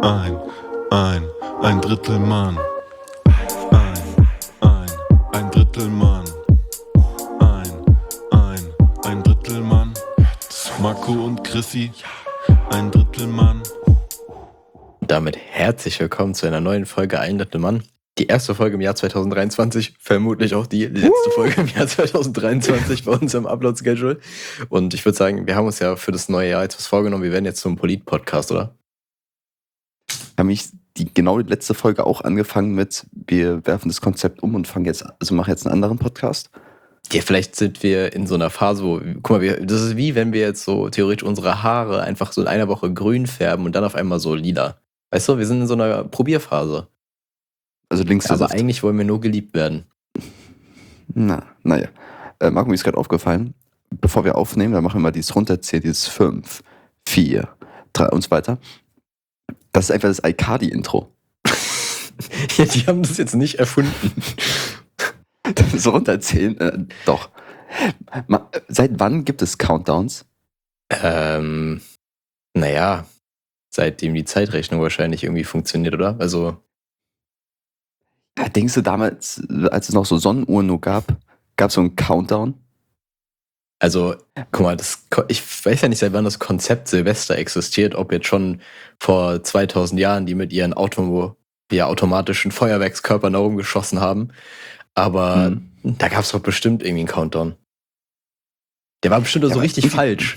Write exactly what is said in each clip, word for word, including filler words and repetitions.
Ein, ein, ein Drittel Mann. Ein, ein, ein Drittel Mann. Ein, ein, ein Drittel Mann. Marco und Chrissy, ein Drittel Mann. Damit herzlich willkommen zu einer neuen Folge Ein Drittel Mann. Die erste Folge im Jahr zwanzig dreiundzwanzig, vermutlich auch die letzte Folge im Jahr zwanzig dreiundzwanzig bei unserem Upload-Schedule. Und ich würde sagen, wir haben uns ja für das neue Jahr jetzt was vorgenommen. Wir werden jetzt zum Polit-Podcast, oder? Haben mich die genau die letzte Folge auch angefangen mit, wir werfen das Konzept um und fangen jetzt, also machen jetzt einen anderen Podcast. Ja, vielleicht sind wir in so einer Phase, wo, guck mal, wir, das ist wie wenn wir jetzt so theoretisch unsere Haare einfach so in einer Woche grün färben und dann auf einmal so lila. Weißt du, wir sind in so einer Probierphase. Also links Aber eigentlich wollen wir nur geliebt werden. Na, naja. Äh, Marco, mir ist gerade aufgefallen, bevor wir aufnehmen, dann machen wir mal dieses Runterzählen, dieses fünf, vier, drei und so weiter. Das ist einfach das iCardi-Intro. Ja, die haben das jetzt nicht erfunden. Das Runterzählen, äh, doch. Ma, seit wann gibt es Countdowns? Ähm, naja, seitdem die Zeitrechnung wahrscheinlich irgendwie funktioniert, oder? Also. Ja, denkst du damals, als es noch so Sonnenuhren nur gab, gab es so einen Countdown? Also, guck mal, das, ich weiß ja nicht, seit wann das Konzept Silvester existiert, ob jetzt schon vor zweitausend Jahren, die mit ihren Auto, ja, automatischen Feuerwerkskörpern da rumgeschossen haben. Aber hm. da gab es doch bestimmt irgendwie einen Countdown. Der war bestimmt ja, so richtig falsch.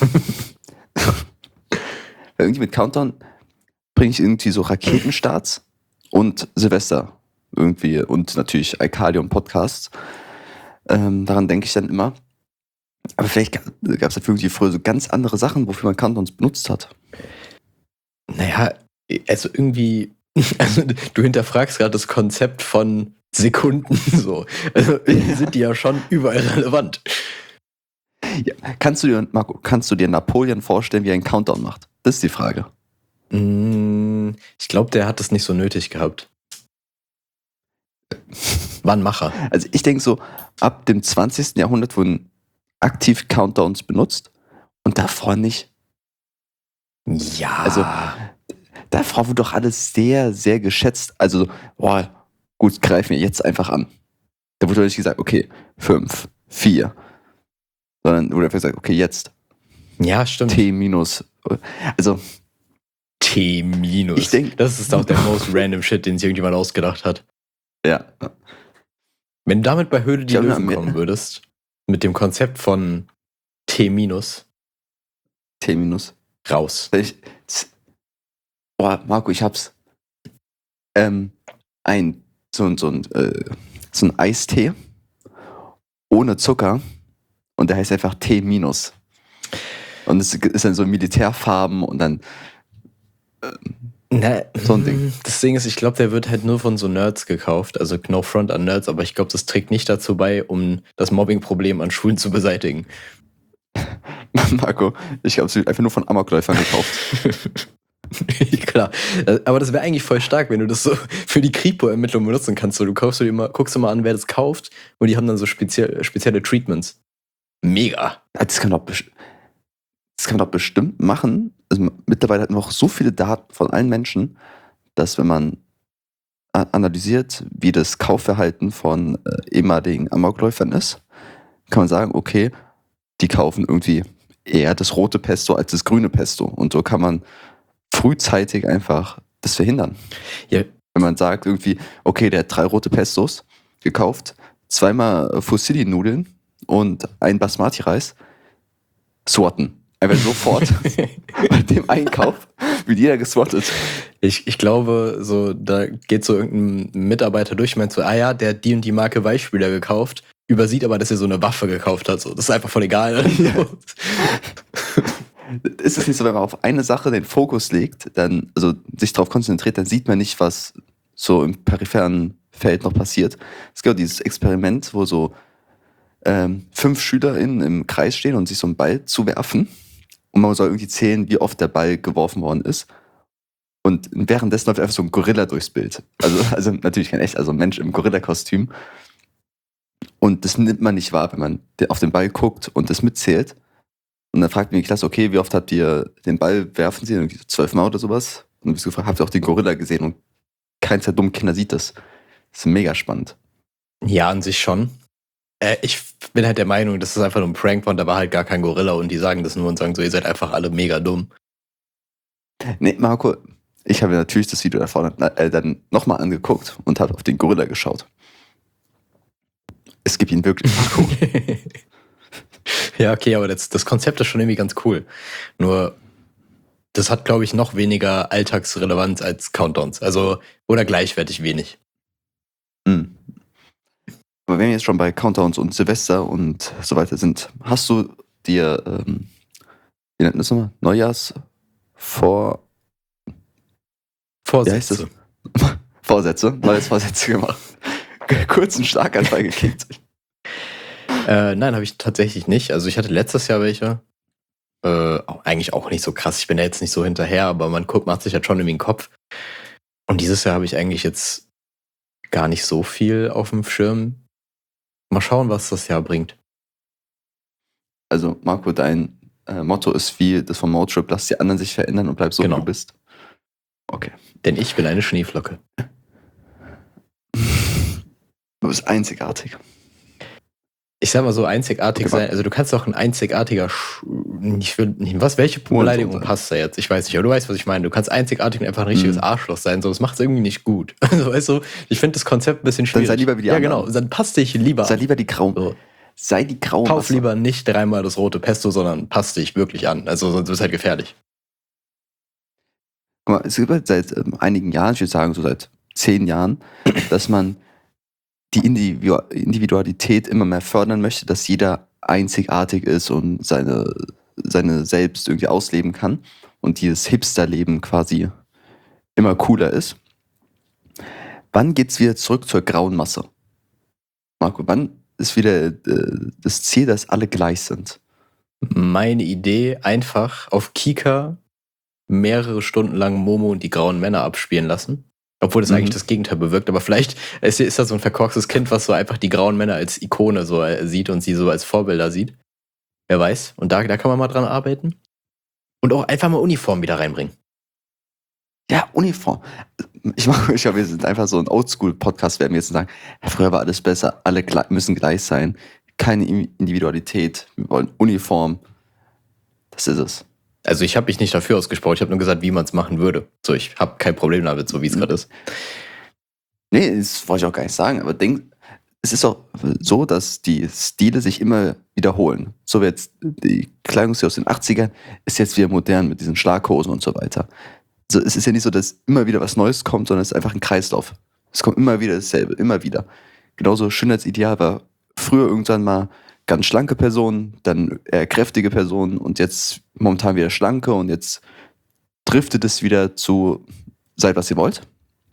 Irgendwie mit Countdown bringe ich irgendwie so Raketenstarts und Silvester irgendwie und natürlich iCardi und Podcasts. Ähm, daran denke ich dann immer. Aber vielleicht gab es halt irgendwie früher so ganz andere Sachen, wofür man Countdowns benutzt hat. Naja, also irgendwie, also du hinterfragst gerade das Konzept von Sekunden so. Also ja. Sind die ja schon überall relevant. Ja. Kannst du dir, Marco, kannst du dir Napoleon vorstellen, wie er einen Countdown macht? Das ist die Frage. Ich glaube, der hat das nicht so nötig gehabt. War ein Macher. Also ich denke so, ab dem zwanzigsten Jahrhundert wurden aktiv Countdowns benutzt und davor nicht. Ja. Also davor wurde doch alles sehr, sehr geschätzt. Also, boah, gut, greifen wir jetzt einfach an. Da wurde doch nicht gesagt, okay, fünf, vier. Sondern wurde einfach gesagt, okay, jetzt. Ja, stimmt. T minus. Also. T minus. Ich denke, das ist doch der most random Shit, den sich irgendjemand ausgedacht hat. Ja. Wenn du damit bei Höhle die Löwen kommen würdest, mit dem Konzept von T minus. T minus. Raus. Ich, boah, Marco, ich hab's. Ähm, ein, so, so, ein, äh, so ein Eistee ohne Zucker und der heißt einfach T minus. Und es ist dann so Militärfarben und dann ähm, Na, so ein Ding. Das Ding ist, ich glaube, der wird halt nur von so Nerds gekauft. Also no front an Nerds, aber ich glaube, das trägt nicht dazu bei, um das Mobbing-Problem an Schulen zu beseitigen. Marco, ich glaube, es wird einfach nur von Amokläufern gekauft. Klar, aber das wäre eigentlich voll stark, wenn du das so für die Kripo-Ermittlung benutzen kannst. So, du kaufst dir mal, guckst dir mal an, wer das kauft und die haben dann so speziell, spezielle Treatments. Mega. Das kann man doch, das kann man doch bestimmt machen. Also mittlerweile hat man auch so viele Daten von allen Menschen, dass wenn man analysiert, wie das Kaufverhalten von äh, ehemaligen Amokläufern ist, kann man sagen, okay, die kaufen irgendwie eher das rote Pesto als das grüne Pesto. Und so kann man frühzeitig einfach das verhindern. Ja. Wenn man sagt irgendwie, okay, der hat drei rote Pestos gekauft, zweimal Fusilli-Nudeln und ein Basmati-Reis, swatten. Einfach sofort bei dem Einkauf wird jeder geswattet. Ich, ich glaube, so da geht so irgendein Mitarbeiter durch und meint so, ah ja, der hat die und die Marke Weichspüler gekauft, übersieht aber, dass er so eine Waffe gekauft hat. So. Das ist einfach voll egal. Ja. Ist es nicht so, wenn man auf eine Sache den Fokus legt, dann, also sich darauf konzentriert, dann sieht man nicht, was so im peripheren Feld noch passiert. Es gibt auch dieses Experiment, wo so ähm, fünf SchülerInnen im Kreis stehen und sich so einen Ball zuwerfen. Und man soll irgendwie zählen, wie oft der Ball geworfen worden ist. Und währenddessen läuft einfach so ein Gorilla durchs Bild. Also, also natürlich kein echt, also ein Mensch im Gorilla-Kostüm. Und das nimmt man nicht wahr, wenn man auf den Ball guckt und das mitzählt. Und dann fragt mich die Klasse, okay, wie oft habt ihr den Ball werfen sie? Irgendwie zwölfmal oder sowas. Und du bist gefragt, habt ihr auch den Gorilla gesehen? Und keins der dummen Kinder sieht das. Das ist mega spannend. Ja, an sich schon. Äh, ich bin halt der Meinung, dass es einfach nur ein Prank war und da war halt gar kein Gorilla und die sagen das nur und sagen so, ihr seid einfach alle mega dumm. Nee, Marco, ich habe natürlich das Video davon äh, dann nochmal angeguckt und habe auf den Gorilla geschaut. Es gibt ihn wirklich, Marco. Ja, okay, aber das, das Konzept ist schon irgendwie ganz cool. Nur, das hat, glaube ich, noch weniger Alltagsrelevanz als Countdowns. Also, oder gleichwertig wenig. Mhm. Aber wenn wir jetzt schon bei Countdowns und Silvester und so weiter sind, hast du dir, ähm, wie nennt man das nochmal? Neujahrs vor Vorsätze. Vorsätze, Neujahrsvorsätze gemacht. Kurzen Schlaganfall gekickt. Äh, nein, habe ich tatsächlich nicht. Also ich hatte letztes Jahr welche. Äh, auch, eigentlich auch nicht so krass. Ich bin da jetzt nicht so hinterher, aber man guckt, macht sich halt schon irgendwie den Kopf. Und dieses Jahr habe ich eigentlich jetzt gar nicht so viel auf dem Schirm. Mal schauen, was das Jahr bringt. Also Marco, dein äh, Motto ist wie das vom Motrip, lass die anderen sich verändern und bleib so, Genau. wie du bist. Okay. Denn ich bin eine Schneeflocke. Du bist einzigartig. Ich sag mal so, einzigartig Okay, sein. Also du kannst doch ein einzigartiger Sch ich will nicht, was, welche Beleidigung sein. passt da jetzt? Ich weiß nicht, aber du weißt, was ich meine. Du kannst einzigartig und einfach ein richtiges Mhm. Arschloch sein, so, das macht es irgendwie nicht gut. Also weißt du, ich finde das Konzept ein bisschen Dann schwierig. sei lieber wie die Ja, anderen. genau, dann passt dich lieber Sei an. lieber die grauen. So. Sei die graue Kauf Masse. lieber nicht dreimal das rote Pesto, sondern passt dich wirklich an. Also sonst ist halt gefährlich. Guck mal, es gibt halt seit ähm, einigen Jahren, ich würde sagen so seit zehn Jahren, dass man die Individu- Individualität immer mehr fördern möchte, dass jeder einzigartig ist und seine, seine selbst irgendwie ausleben kann und dieses Hipsterleben quasi immer cooler ist. Wann geht's wieder zurück zur grauen Masse? Marco, wann ist wieder äh, das Ziel, dass alle gleich sind? Meine Idee, einfach auf Kika mehrere Stunden lang Momo und die grauen Männer abspielen lassen. Obwohl das Mhm. eigentlich das Gegenteil bewirkt. Aber vielleicht ist, ist das so ein verkorkstes Kind, was so einfach die grauen Männer als Ikone so äh, sieht und sie so als Vorbilder sieht. Wer weiß. Und da, da kann man mal dran arbeiten. Und auch einfach mal Uniform wieder reinbringen. Ja, Uniform. Ich mache, ich glaube, wir sind einfach so ein Oldschool-Podcast, werden wir jetzt sagen, ja, früher war alles besser, alle gle- müssen gleich sein, keine Individualität, wir wollen Uniform. Das ist es. Also ich habe mich nicht dafür ausgesprochen. Ich habe nur gesagt, wie man es machen würde. So, ich habe kein Problem damit, so wie es gerade ist. Nee, das wollte ich auch gar nicht sagen, aber denk, es ist auch so, dass die Stile sich immer wiederholen. So wie jetzt die Kleidungsstil aus den achtzigern ist jetzt wieder modern mit diesen Schlaghosen und so weiter. Also es ist ja nicht so, dass immer wieder was Neues kommt, sondern es ist einfach ein Kreislauf. Es kommt immer wieder dasselbe, immer wieder. Genauso Schönheitsideal war früher irgendwann mal ganz schlanke Personen, dann eher kräftige Personen und jetzt momentan wieder schlanke und jetzt driftet es wieder zu seid, was ihr wollt.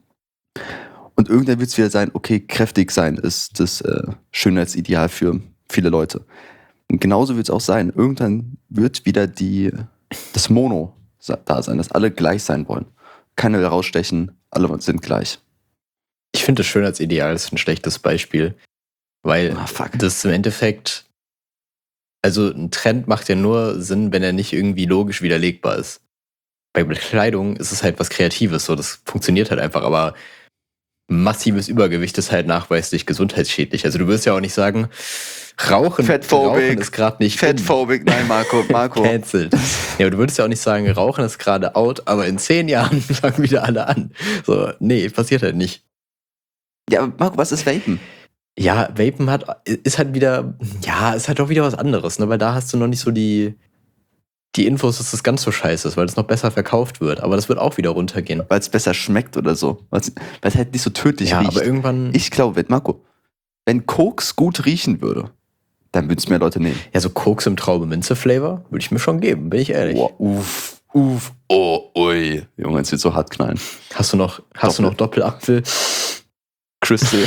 Und irgendwann wird es wieder sein, okay, kräftig sein ist das äh, Schönheitsideal für viele Leute. Und genauso wird es auch sein. Irgendwann wird wieder die, das Mono da sein, dass alle gleich sein wollen. Keiner will rausstechen, alle sind gleich. Ich finde, das Schönheitsideal ist ein schlechtes Beispiel. Weil Ah, fuck. das im Endeffekt, also ein Trend macht ja nur Sinn, wenn er nicht irgendwie logisch widerlegbar ist. Bei Bekleidung ist es halt was Kreatives, so das funktioniert halt einfach, aber massives Übergewicht ist halt nachweislich gesundheitsschädlich. Also du wirst ja auch nicht sagen, Rauchen, Fettphobik. Rauchen ist gerade nicht Fettphobik, nein, Marco, Marco. cancelled. Ja, aber du würdest ja auch nicht sagen, Rauchen ist gerade out, aber in zehn Jahren fangen wieder alle an. So, nee, passiert halt nicht. Ja, aber Marco, was ist Vapen? Ja, Vapen hat, ist halt wieder, ja, ist halt doch wieder was anderes, ne? Weil da hast du noch nicht so die, die Infos, dass das ganz so scheiße ist, weil es noch besser verkauft wird. Aber das wird auch wieder runtergehen. Weil es besser schmeckt oder so. Weil es halt nicht so tödlich Ja, riecht. aber irgendwann, Ich glaube, wenn, Marco, wenn Koks gut riechen würde, dann würden es mehr Leute nehmen. ja, so Koks im Traube-Minze-Flavor würde ich mir schon geben, bin ich ehrlich. Boah, uff, uff, oh, ui. Junge, es wird so hart knallen. Hast du noch, hast du noch Doppelapfel? Crystal.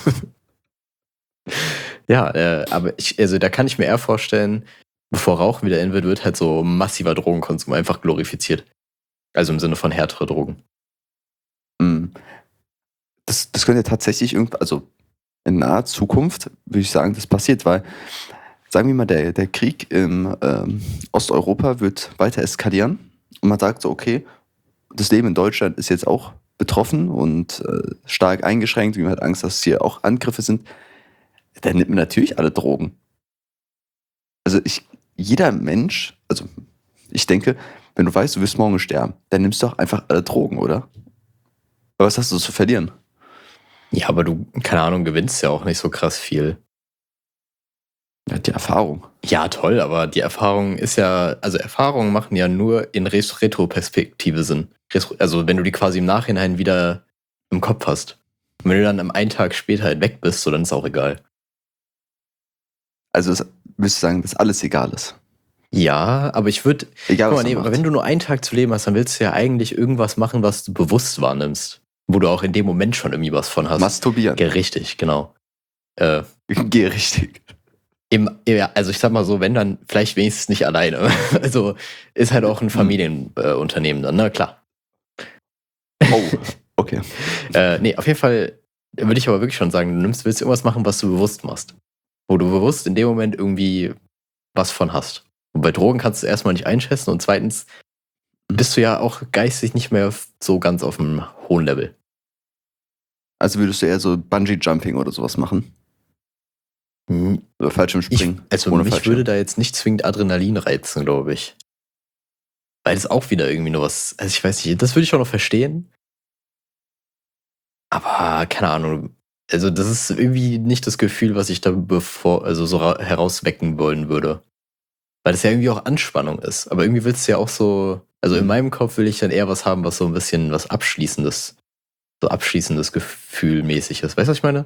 Ja, äh, aber ich, also da kann ich mir eher vorstellen, bevor Rauchen wieder in wird, wird halt so massiver Drogenkonsum einfach glorifiziert. Also im Sinne von härtere Drogen. Mm. Das, das könnte ja tatsächlich irgendwann, also in naher Zukunft, würde ich sagen, das passiert, weil, sagen wir mal, der, der Krieg im ähm, Osteuropa wird weiter eskalieren und man sagt so, okay, das Leben in Deutschland ist jetzt auch betroffen und äh, stark eingeschränkt, wie man hat Angst, dass hier auch Angriffe sind, dann nimmt man natürlich alle Drogen. Also ich, jeder Mensch, also ich denke, wenn du weißt, du wirst morgen sterben, dann nimmst du doch einfach alle Drogen, oder? Aber was hast du zu verlieren? Ja, aber du, keine Ahnung, gewinnst ja auch nicht so krass viel. Ja, die Erfahrung. Ja, toll, aber die Erfahrung ist ja, also Erfahrungen machen ja nur in Ret- Retroperspektive Sinn. Res- Also wenn du die quasi im Nachhinein wieder im Kopf hast. Und wenn du dann am einen Tag später halt weg bist, so dann ist auch egal. Also es, willst du sagen, dass alles egal ist? Ja, aber ich würde, Egal, guck was mal, nee, man aber macht. wenn du nur einen Tag zu leben hast, dann willst du ja eigentlich irgendwas machen, was du bewusst wahrnimmst. Wo du auch in dem Moment schon irgendwie was von hast. Masturbieren. Ja, richtig, genau. Äh, Geh richtig. im, ja, also ich sag mal so, wenn dann vielleicht wenigstens nicht alleine. Also ist halt auch ein Familienunternehmen äh, Unternehmen dann, na klar. Oh, okay. Äh, nee, auf jeden Fall würde ich aber wirklich schon sagen, du nimmst, willst irgendwas machen, was du bewusst machst. Wo du bewusst in dem Moment irgendwie was von hast. Und bei Drogen kannst du erstmal nicht einschätzen und zweitens bist du ja auch geistig nicht mehr so ganz auf einem hohen Level. Also würdest du eher so Bungee-Jumping oder sowas machen? Hm, Oder Fallschirmspringen? Ich, also ohne mich Fallschirm? würde da jetzt nicht zwingend Adrenalin reizen, glaube ich. Weil das auch wieder irgendwie nur was, also ich weiß nicht, das würde ich auch noch verstehen. Aber keine Ahnung. Also das ist irgendwie nicht das Gefühl, was ich da bevor, also so ra- herauswecken wollen würde. Weil das ja irgendwie auch Anspannung ist. Aber irgendwie willst du ja auch so, also in Mhm. meinem Kopf will ich dann eher was haben, was so ein bisschen was Abschließendes, so abschließendes Gefühl mäßig ist. Weißt du, was ich meine?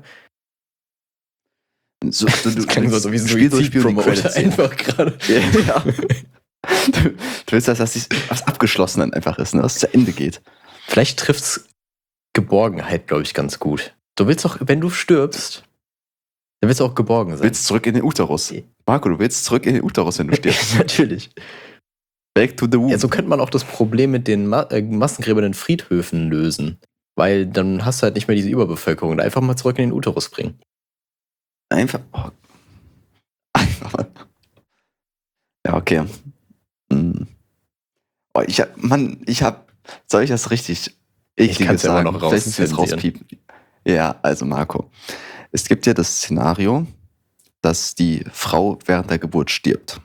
So, du, du, Das klang so wie ein Spiel durch Spiel die Suizid-Promoter Credits sehen. einfach gerade. Ja. Du, du willst, dass das was abgeschlossen dann einfach ist, ne? Was zu Ende geht. Vielleicht trifft's Geborgenheit, glaube ich, ganz gut. Du willst doch, wenn du stirbst, dann willst du auch geborgen Du sein. willst zurück in den Uterus. Marco, du willst zurück in den Uterus, wenn du stirbst. Natürlich. Back to the womb. Ja, so könnte man auch das Problem mit den Ma äh, Massengräbern in Friedhöfen lösen. Weil dann hast du halt nicht mehr diese Überbevölkerung. Einfach mal zurück in den Uterus bringen. Einfach. Oh. Einfach mal. Ja, okay. Hm. Oh, ich hab, Mann, ich hab. Soll ich das richtig ekliges kann's ja immer sagen? noch Vielleicht müssen wir jetzt rauszensieren. rauspiepen. Ja, also Marco. Es gibt ja das Szenario, dass die Frau während der Geburt stirbt.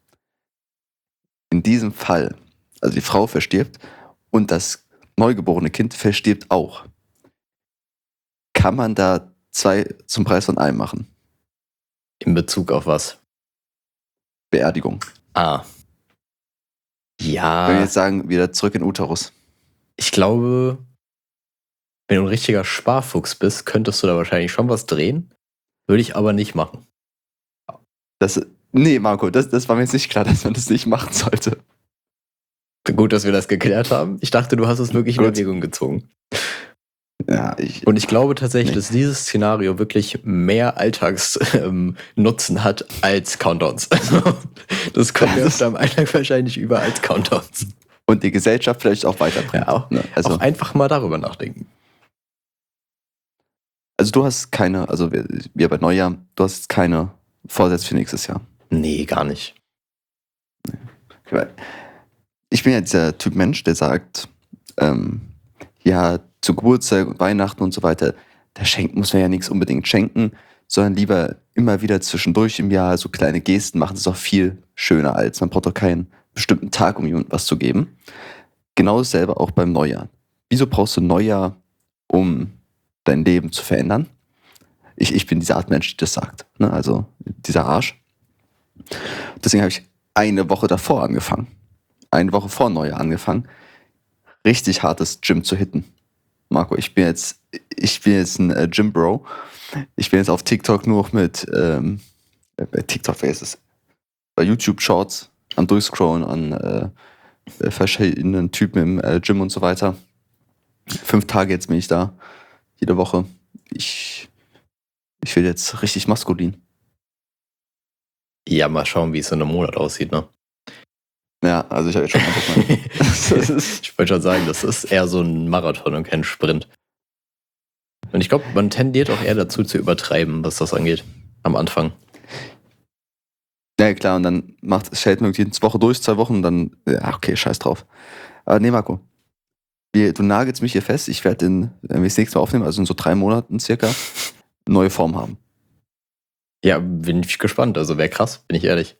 In diesem Fall, also die Frau verstirbt und das neugeborene Kind verstirbt auch. Kann man da zwei zum Preis von einem machen? In Bezug auf was? Beerdigung. Ah. Wenn wir Ja, jetzt sagen, wieder zurück in den Uterus. ich glaube, wenn du ein richtiger Sparfuchs bist, könntest du da wahrscheinlich schon was drehen. Würde ich aber nicht machen. Das, nee, Marco, das, das war mir jetzt nicht klar, dass man das nicht machen sollte. Gut, dass wir das geklärt haben. Ich dachte, du hast es wirklich in Gut. Erwägung gezogen. Ja, ich, Und ich glaube tatsächlich, Nee. dass dieses Szenario wirklich mehr Alltagsnutzen hat als Countdowns. Also, das kommt mir Das- auf deinem Alltag wahrscheinlich über als Countdowns. und die Gesellschaft vielleicht auch weiterbringt. Ja, auch, Ne? Also, auch einfach mal darüber nachdenken. also du hast keine, also wir, wir bei Neujahr, du hast jetzt keine Vorsätze für nächstes Jahr. Nee, gar nicht. Weil ich bin ja dieser Typ Mensch, der sagt, ähm, ja, zu Geburtstag und Weihnachten und so weiter, da schenkt, muss man ja nichts unbedingt schenken, sondern lieber immer wieder zwischendurch im Jahr so kleine Gesten machen. Das ist auch viel schöner als, man braucht doch keinen bestimmten Tag, um jemandem was zu geben. Genau dasselbe auch beim Neujahr. Wieso brauchst du Neujahr, um dein Leben zu verändern? Ich, ich bin diese Art Mensch, die das sagt. Ne? Also dieser Arsch. Deswegen habe ich eine Woche davor angefangen. Eine Woche vor Neujahr angefangen, richtig hartes Gym zu hitten. Marco, ich bin jetzt, ich bin jetzt ein äh, Gym-Bro. Ich bin jetzt auf TikTok nur noch mit, ähm, bei TikTok, wer ist es? Bei YouTube Shorts am Durchscrollen an äh, verschiedenen Typen im äh, Gym und so weiter. Fünf Tage jetzt bin ich da, jede Woche. Ich, ich will jetzt richtig maskulin. Ja, mal schauen, wie es in einem Monat aussieht, ne? Ja, also ich habe jetzt schon mal Bock. Das ist- Ich wollte schon sagen, das ist eher so ein Marathon und kein Sprint. Und ich glaube, man tendiert auch eher dazu zu übertreiben, was das angeht. Am Anfang. Ja, klar, und dann macht es hält man irgendwie eine Woche durch, zwei Wochen, und dann, ja, okay, scheiß drauf. Aber nee, Marco, wir, du nagelst mich hier fest, ich werde in, wenn wir das nächste Mal aufnehmen, also in so drei Monaten circa, neue Form haben. Ja, bin ich gespannt. Also wäre krass, bin ich ehrlich.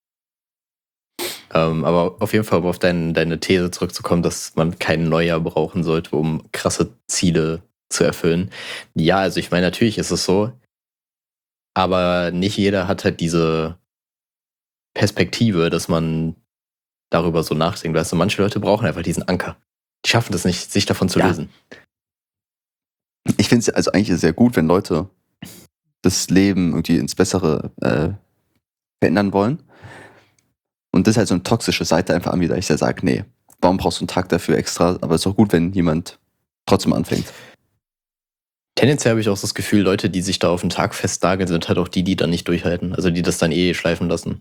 Ähm, aber auf jeden Fall, um auf dein, deine These zurückzukommen, dass man kein Neujahr brauchen sollte, um krasse Ziele zu erfüllen. Ja, also ich meine, natürlich ist es so, aber nicht jeder hat halt diese Perspektive, dass man darüber so nachdenkt. Weißt du, manche Leute brauchen einfach diesen Anker. Die schaffen das nicht, sich davon zu Ja. lösen. Ich finde es also eigentlich sehr gut, wenn Leute das Leben irgendwie ins Bessere äh, verändern wollen. Und das ist halt so eine toxische Seite einfach an mir, da ich ja sage, nee, warum brauchst du einen Tag dafür extra? Aber es ist auch gut, wenn jemand trotzdem anfängt. Tendenziell habe ich auch das Gefühl, Leute, die sich da auf den Tag festnageln, sind halt auch die, die dann nicht durchhalten. Also die das dann eh schleifen lassen.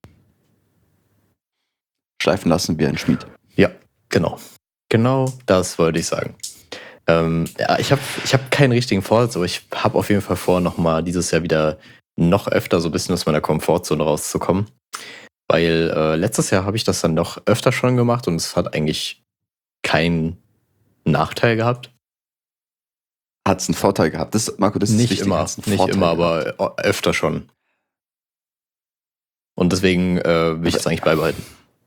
Schleifen lassen wie ein Schmied. Ja, genau. Genau das wollte ich sagen. Ähm, ja, ich habe ich hab keinen richtigen Vorsatz, aber ich habe auf jeden Fall vor, nochmal dieses Jahr wieder noch öfter so ein bisschen aus meiner Komfortzone rauszukommen. Weil äh, letztes Jahr habe ich das dann noch öfter schon gemacht und es hat eigentlich keinen Nachteil gehabt. Hat es einen Vorteil gehabt? Das, Marco, das ist Nicht wichtig. immer, Hat's einen nicht Vorteil immer, gehabt? aber öfter schon. Und deswegen äh, will ich das eigentlich beibehalten.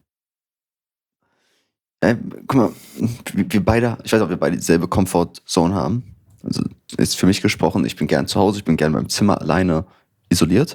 Äh, guck mal, wir, wir beide, ich weiß nicht, ob wir beide dieselbe Comfort-Zone haben. Also ist für mich gesprochen, ich bin gern zu Hause, ich bin gern in meinem Zimmer alleine isoliert.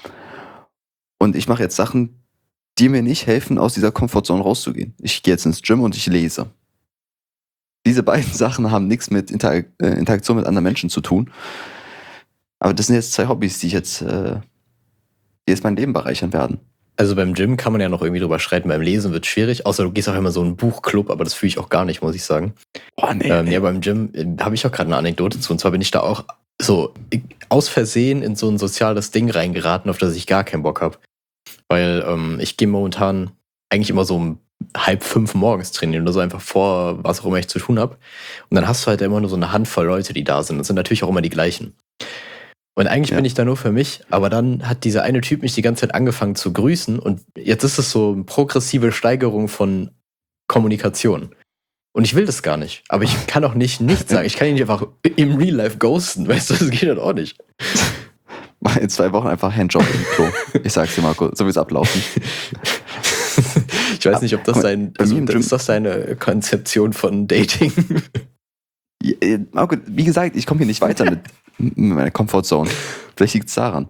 Und ich mache jetzt Sachen, die mir nicht helfen, aus dieser Comfort-Zone rauszugehen. Ich gehe jetzt ins Gym und ich lese. Diese beiden Sachen haben nichts mit Inter äh, Interaktion mit anderen Menschen zu tun. Aber das sind jetzt zwei Hobbys, die ich jetzt, äh, die jetzt mein Leben bereichern werden. Also beim Gym kann man ja noch irgendwie drüber streiten, beim Lesen wird es schwierig, außer du gehst auch immer so in einen Buchclub, aber das fühle ich auch gar nicht, muss ich sagen. Oh, nee. Ähm, ja, beim Gym äh, habe ich auch gerade eine Anekdote zu, und zwar bin ich da auch so äh, aus Versehen in so ein soziales Ding reingeraten, auf das ich gar keinen Bock habe. Weil ähm, ich gehe momentan eigentlich immer so um halb fünf morgens trainieren oder so, einfach vor, was auch immer ich zu tun habe. Und dann hast du halt immer nur so eine Handvoll Leute, die da sind. Das sind natürlich auch immer die gleichen. Und eigentlich Ja. bin ich da nur für mich, aber dann hat dieser eine Typ mich die ganze Zeit angefangen zu grüßen und jetzt ist es so eine progressive Steigerung von Kommunikation. Und ich will das gar nicht, aber ich kann auch nicht nichts sagen. Ich kann ihn nicht einfach im Real Life ghosten, weißt du, das geht halt auch nicht. Mach in zwei Wochen einfach Handjob im Klo. Ich sag's dir, Marco, so wird's ablaufen. Ich weiß nicht, ob das Guck mal, sein, bei also mir im Gym- ist das deine Konzeption von Dating? Ja, äh, Marco, wie gesagt, ich komme hier nicht weiter mit, mit meiner Comfortzone. Vielleicht liegt es daran.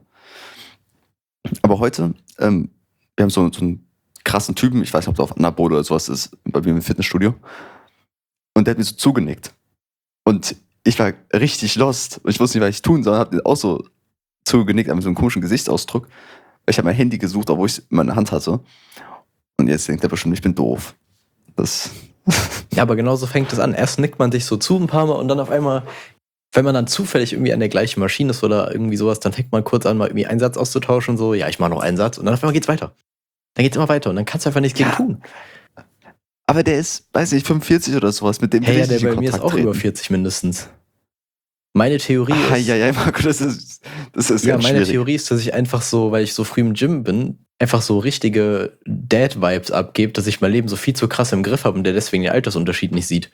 Aber heute, ähm, wir haben so, so einen krassen Typen, ich weiß nicht, ob der auf Anabola oder sowas ist, bei mir im Fitnessstudio. Und der hat mir so zugenickt. Und ich war richtig lost. Und ich wusste nicht, was ich tun soll. Hab auch so zugenickt, mit so einem komischen Gesichtsausdruck. Ich habe mein Handy gesucht, obwohl ich es in meiner Hand hatte. Und jetzt denkt er bestimmt, ich bin doof. Das... Ja, aber genauso fängt es an. Erst nickt man sich so zu ein paar Mal und dann auf einmal, wenn man dann zufällig irgendwie an der gleichen Maschine ist oder irgendwie sowas, dann fängt man kurz an, mal irgendwie einen Satz auszutauschen, so, ja, ich mache noch einen Satz und dann auf einmal geht's weiter. Dann geht's immer weiter und dann kannst du einfach nichts gegen Ja. tun. Aber der ist, weiß nicht, fünfundvierzig oder sowas, mit dem Hey, will ja, ich der nicht in bei mir ist Kontakt auch über treten. vierzig mindestens. Meine Theorie Ah, ist, ja, ja, Marco, das ist, das ist ja, ganz meine schwierig. Theorie ist, dass ich einfach so, weil ich so früh im Gym bin, einfach so richtige Dad-Vibes abgebe, dass ich mein Leben so viel zu krass im Griff habe und der deswegen den Altersunterschied nicht sieht.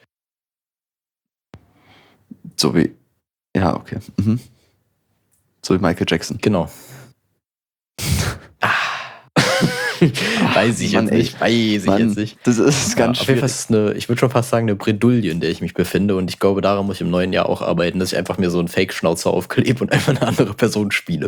So wie, ja, okay. Mhm. So wie Michael Jackson. Genau. Weiß ich Mann, jetzt ey. nicht, weiß ich Mann, jetzt nicht. das ist ganz Ja, auf jeden Fall schwierig. ist es eine, ich würde schon fast sagen, eine Bredouille, in der ich mich befinde. Und ich glaube, daran muss ich im neuen Jahr auch arbeiten, dass ich einfach mir so einen Fake-Schnauzer aufklebe und einfach eine andere Person spiele.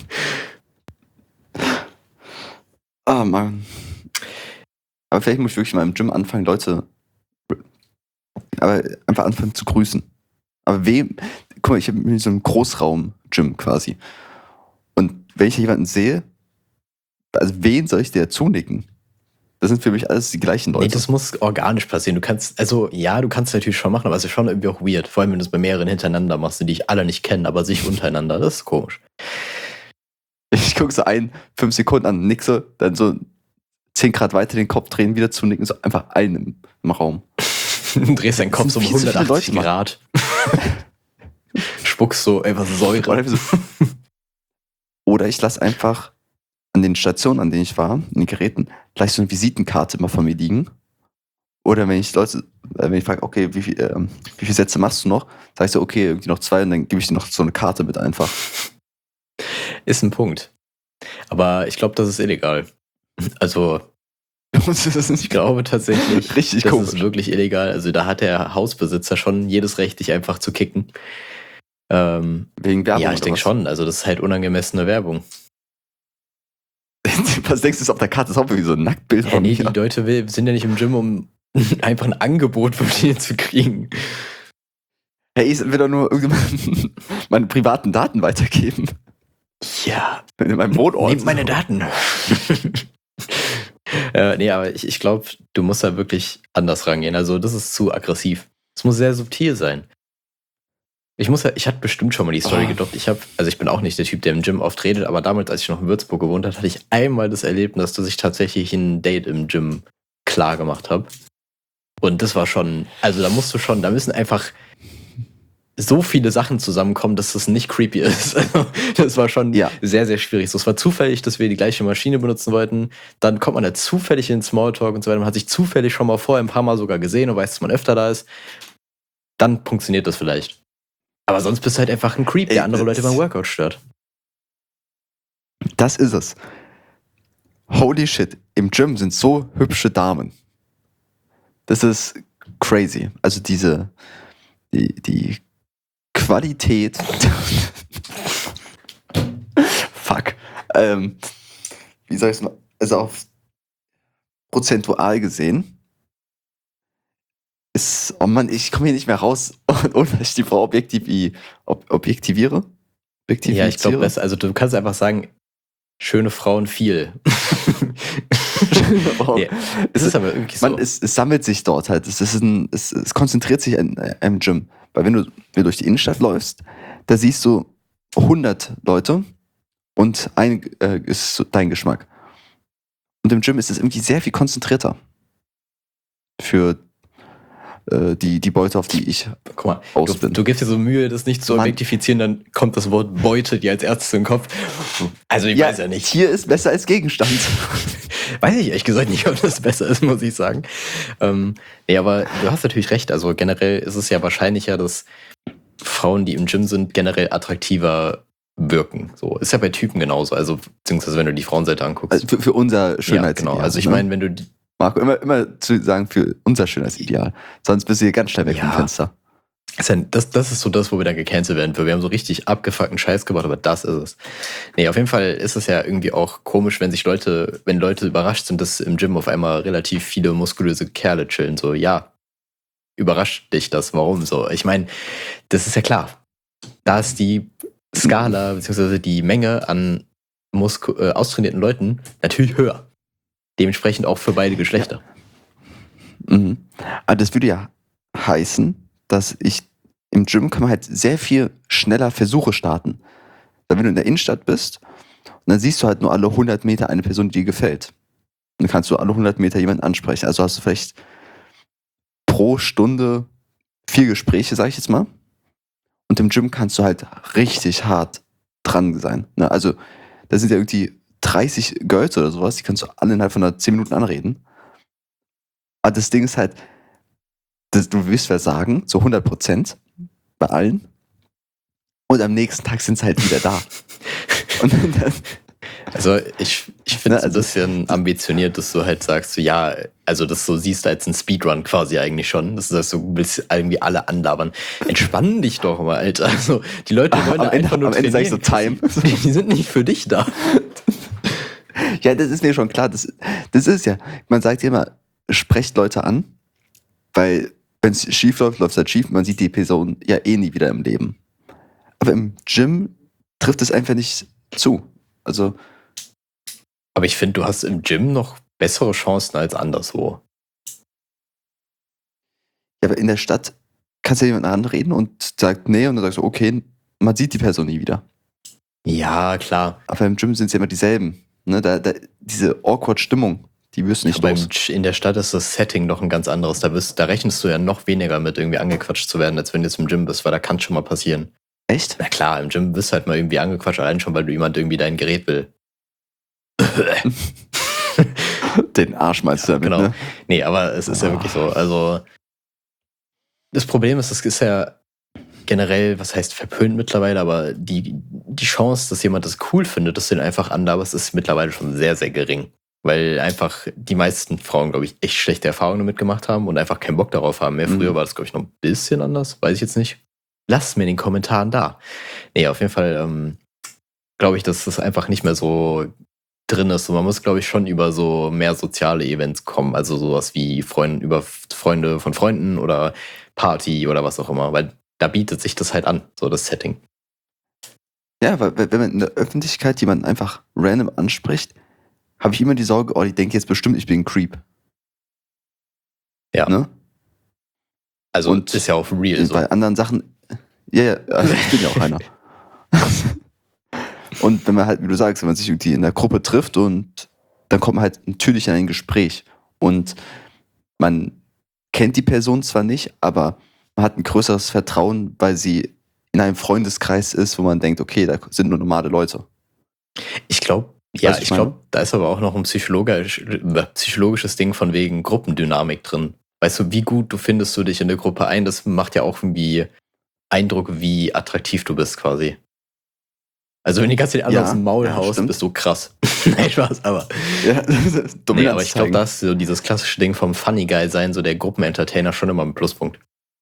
Ah, Mann. Aber vielleicht muss ich wirklich mal im Gym anfangen, Leute, aber einfach anfangen zu grüßen. Aber wem, guck mal, ich habe so einen Großraum-Gym quasi. Und wenn ich jemanden sehe, also wen soll ich dir zunicken? Das sind für mich alles die gleichen Leute. Nee, das muss organisch passieren. Du kannst, also ja, du kannst es natürlich schon machen, aber es ist schon irgendwie auch weird. Vor allem, wenn du es bei mehreren hintereinander machst, die ich alle nicht kenne, aber sich untereinander. Das ist komisch. Ich gucke so ein, fünf Sekunden an, nixe, dann so zehn Grad weiter den Kopf drehen, wieder zunicken, so einfach einen im Raum. Du drehst deinen Kopf so um Das sind viel zu viele hundertachtzig Leute, Grad. Spuckst so einfach Oder, Säure. so. Oder ich lasse einfach an den Stationen, an denen ich war, an den Geräten, gleich so eine Visitenkarte immer von mir liegen. Oder wenn ich Leute, äh, wenn ich frage, okay, wie, viel, ähm, wie viele Sätze machst du noch? Sag ich so, okay, irgendwie noch zwei und dann gebe ich dir noch so eine Karte mit einfach. Ist ein Punkt. Aber ich glaube, das ist illegal. Also, Das ist ich glaube tatsächlich, richtig das komisch. ist wirklich illegal. Also da hat der Hausbesitzer schon jedes Recht, dich einfach zu kicken. Ähm, Wegen Werbung. ja, ich oder denke was? schon. Also das ist halt unangemessene Werbung. Was denkst du, auf der Karte ist auch irgendwie so ein Nacktbild Ja, von nee, mir? die Leute will, sind ja nicht im Gym, um einfach ein Angebot von dir zu kriegen. Hey, ich will doch nur irgendjemand meine privaten Daten weitergeben. Ja, In meinem Wohnort. nehmt meine Daten. äh, nee, aber ich, ich glaube, du musst da wirklich anders rangehen. Also das ist zu aggressiv. Es muss sehr subtil sein. Ich muss ja, ich hatte bestimmt schon mal die Story Oh. gedroppt. Ich habe, also ich bin auch nicht der Typ, der im Gym oft redet, aber damals, als ich noch in Würzburg gewohnt habe, hatte ich einmal das Erlebnis, dass ich tatsächlich ein Date im Gym klar gemacht habe. Und das war schon, also da musst du schon, da müssen einfach so viele Sachen zusammenkommen, dass das nicht creepy ist. Also, das war schon Ja. sehr, sehr schwierig. So, es war zufällig, dass wir die gleiche Maschine benutzen wollten. Dann kommt man da zufällig in den Smalltalk und so weiter. Man hat sich zufällig schon mal vorher ein paar Mal sogar gesehen und weiß, dass man öfter da ist. Dann funktioniert das vielleicht. Aber sonst bist du halt einfach ein Creep, der Ey, andere Leute das- beim Workout stört. Das ist es. Holy shit, im Gym sind so hübsche Damen. Das ist crazy. Also diese, die, die Qualität. Fuck. Ähm, wie soll ich es mal, also auf prozentual gesehen ist, oh Mann, ich komme hier nicht mehr raus, ohne dass ich die Frau objektiv, ob, objektiviere. Ja, ich glaube, also du kannst einfach sagen, schöne Frauen viel. Frau. Ja, es ist aber irgendwie so. Man, es, es sammelt sich dort halt. Es, ist ein, es, es konzentriert sich an einem Gym. Weil wenn du, wenn du durch die Innenstadt läufst, da siehst du hundert Leute und ein äh, ist so dein Geschmack. Und im Gym ist es irgendwie sehr viel konzentrierter für äh, die, die Beute, auf die ich Guck mal, aus du, bin. du gibst dir so Mühe, das nicht zu Mann. objektifizieren, dann kommt das Wort Beute dir als erstes in den Kopf. Also ich weiß ja nicht. Tier ist besser als Gegenstand. Weiß ich ehrlich gesagt nicht, ob das besser ist, muss ich sagen. Ähm, nee, aber du hast natürlich recht. Also generell ist es ja wahrscheinlicher, dass Frauen, die im Gym sind, generell attraktiver wirken. So ist ja bei Typen genauso. Also beziehungsweise wenn du die Frauenseite anguckst. Also für, für unser ja, Schönheitsideal. genau. Also ich ne? meine, wenn du die, Marco, immer, immer zu sagen, für unser Schönheitsideal. Sonst bist du hier ganz schnell weg Ja. vom Fenster. ist ja, das, das ist so das, wo wir dann gecancelt werden. Für wir haben so richtig abgefuckten Scheiß gebaut, aber das ist es. Nee, auf jeden Fall ist es ja irgendwie auch komisch, wenn sich Leute, wenn Leute überrascht sind, dass im Gym auf einmal relativ viele muskulöse Kerle chillen. So, ja, überrascht dich das? Warum so? Ich meine, das ist ja klar. Da ist die Skala, beziehungsweise die Menge an Musku äh, austrainierten Leuten natürlich höher. Dementsprechend auch für beide Geschlechter. Mhm. Aber das würde ja heißen, dass ich im Gym kann man halt sehr viel schneller Versuche starten. Weil wenn du in der Innenstadt bist, und dann siehst du halt nur alle hundert Meter eine Person, die dir gefällt. Und dann kannst du alle hundert Meter jemanden ansprechen. Also hast du vielleicht pro Stunde vier Gespräche, sag ich jetzt mal. Und im Gym kannst du halt richtig hart dran sein. Ne? Also da sind ja irgendwie dreißig Girls oder sowas, die kannst du alle innerhalb von einer zehn Minuten anreden. Aber das Ding ist halt, das, du wirst versagen, zu hundert Prozent bei allen. Und am nächsten Tag sind sie halt wieder da. Und dann, Also ich, ich finde es Ne, ein also- bisschen ambitioniert, dass du halt sagst, so, ja, also das so siehst du als ein Speedrun quasi eigentlich schon. Das ist das so, du willst irgendwie alle anlabern. Entspann dich doch mal, Alter. Also die Leute wollen Am da Ende- einfach nur am Ende sag ich so, trainieren. Die sind nicht für dich da. ja, das ist mir schon klar. Das, das ist ja, man sagt ja immer, sprecht Leute an, weil wenn es schief läuft, läuft es halt schief. Man sieht die Person ja eh nie wieder im Leben. Aber im Gym trifft es einfach nicht zu. Also, Aber ich finde, du hast im Gym noch bessere Chancen als anderswo. ja, aber in der Stadt kannst du ja jemanden anreden und sagt nee und dann sagst du, okay, man sieht die Person nie wieder. Ja, klar. Aber im Gym sind es ja immer dieselben. Ne? Da, da, diese awkward Stimmung, die wirst du nicht Aber im, los. G- in der Stadt ist das Setting noch ein ganz anderes. Da, bist, da rechnest du ja noch weniger mit, irgendwie angequatscht zu werden, als wenn du jetzt im Gym bist, weil da kann es schon mal passieren. Echt? Na klar, im Gym bist du halt mal irgendwie angequatscht, allein schon, weil du jemand irgendwie dein Gerät will. Den Arsch meinst du damit, Genau. ne? Nee, aber es ist ja wirklich so. Also, das Problem ist, es ist ja generell, was heißt verpönt mittlerweile, aber die, die Chance, dass jemand das cool findet, dass du den einfach anlaberst, ist mittlerweile schon sehr, sehr gering. Weil einfach die meisten Frauen, glaube ich, echt schlechte Erfahrungen damit gemacht haben und einfach keinen Bock darauf haben. Mehr Mhm. früher war das, glaube ich, noch ein bisschen anders, weiß ich jetzt nicht. Lasst es mir in den Kommentaren da. Nee, auf jeden Fall ähm, glaube ich, dass das einfach nicht mehr so drin ist. Und man muss, glaube ich, schon über so mehr soziale Events kommen. Also sowas wie Freunde, über Freunde von Freunden oder Party oder was auch immer. Weil da bietet sich das halt an, so das Setting. Ja, weil weil wenn man in der Öffentlichkeit jemanden einfach random anspricht, habe ich immer die Sorge, oh, die denkt jetzt bestimmt, ich bin ein Creep. Ja. Ne? Also Und ist ja auch real so. Bei anderen Sachen, ja, ja, also ich bin ja auch einer. Und wenn man halt, wie du sagst, wenn man sich irgendwie in der Gruppe trifft und dann kommt man halt natürlich in ein Gespräch und man kennt die Person zwar nicht, aber man hat ein größeres Vertrauen, weil sie in einem Freundeskreis ist, wo man denkt, okay, da sind nur normale Leute. Ich glaube, ja, Was ich ich glaube, da ist aber auch noch ein psychologisch, äh, psychologisches Ding von wegen Gruppendynamik drin. Weißt du, wie gut du findest du dich in der Gruppe ein, das macht ja auch irgendwie Eindruck, wie attraktiv du bist quasi. Also wenn die ganze Zeit alle Ja, aus dem Maul ja, haust, stimmt. bist du krass. Nein, Spaß, aber. Ja, Nee, aber ich glaube, zeigen. da ist so dieses klassische Ding vom Funny Guy sein, so der Gruppenentertainer schon immer ein Pluspunkt.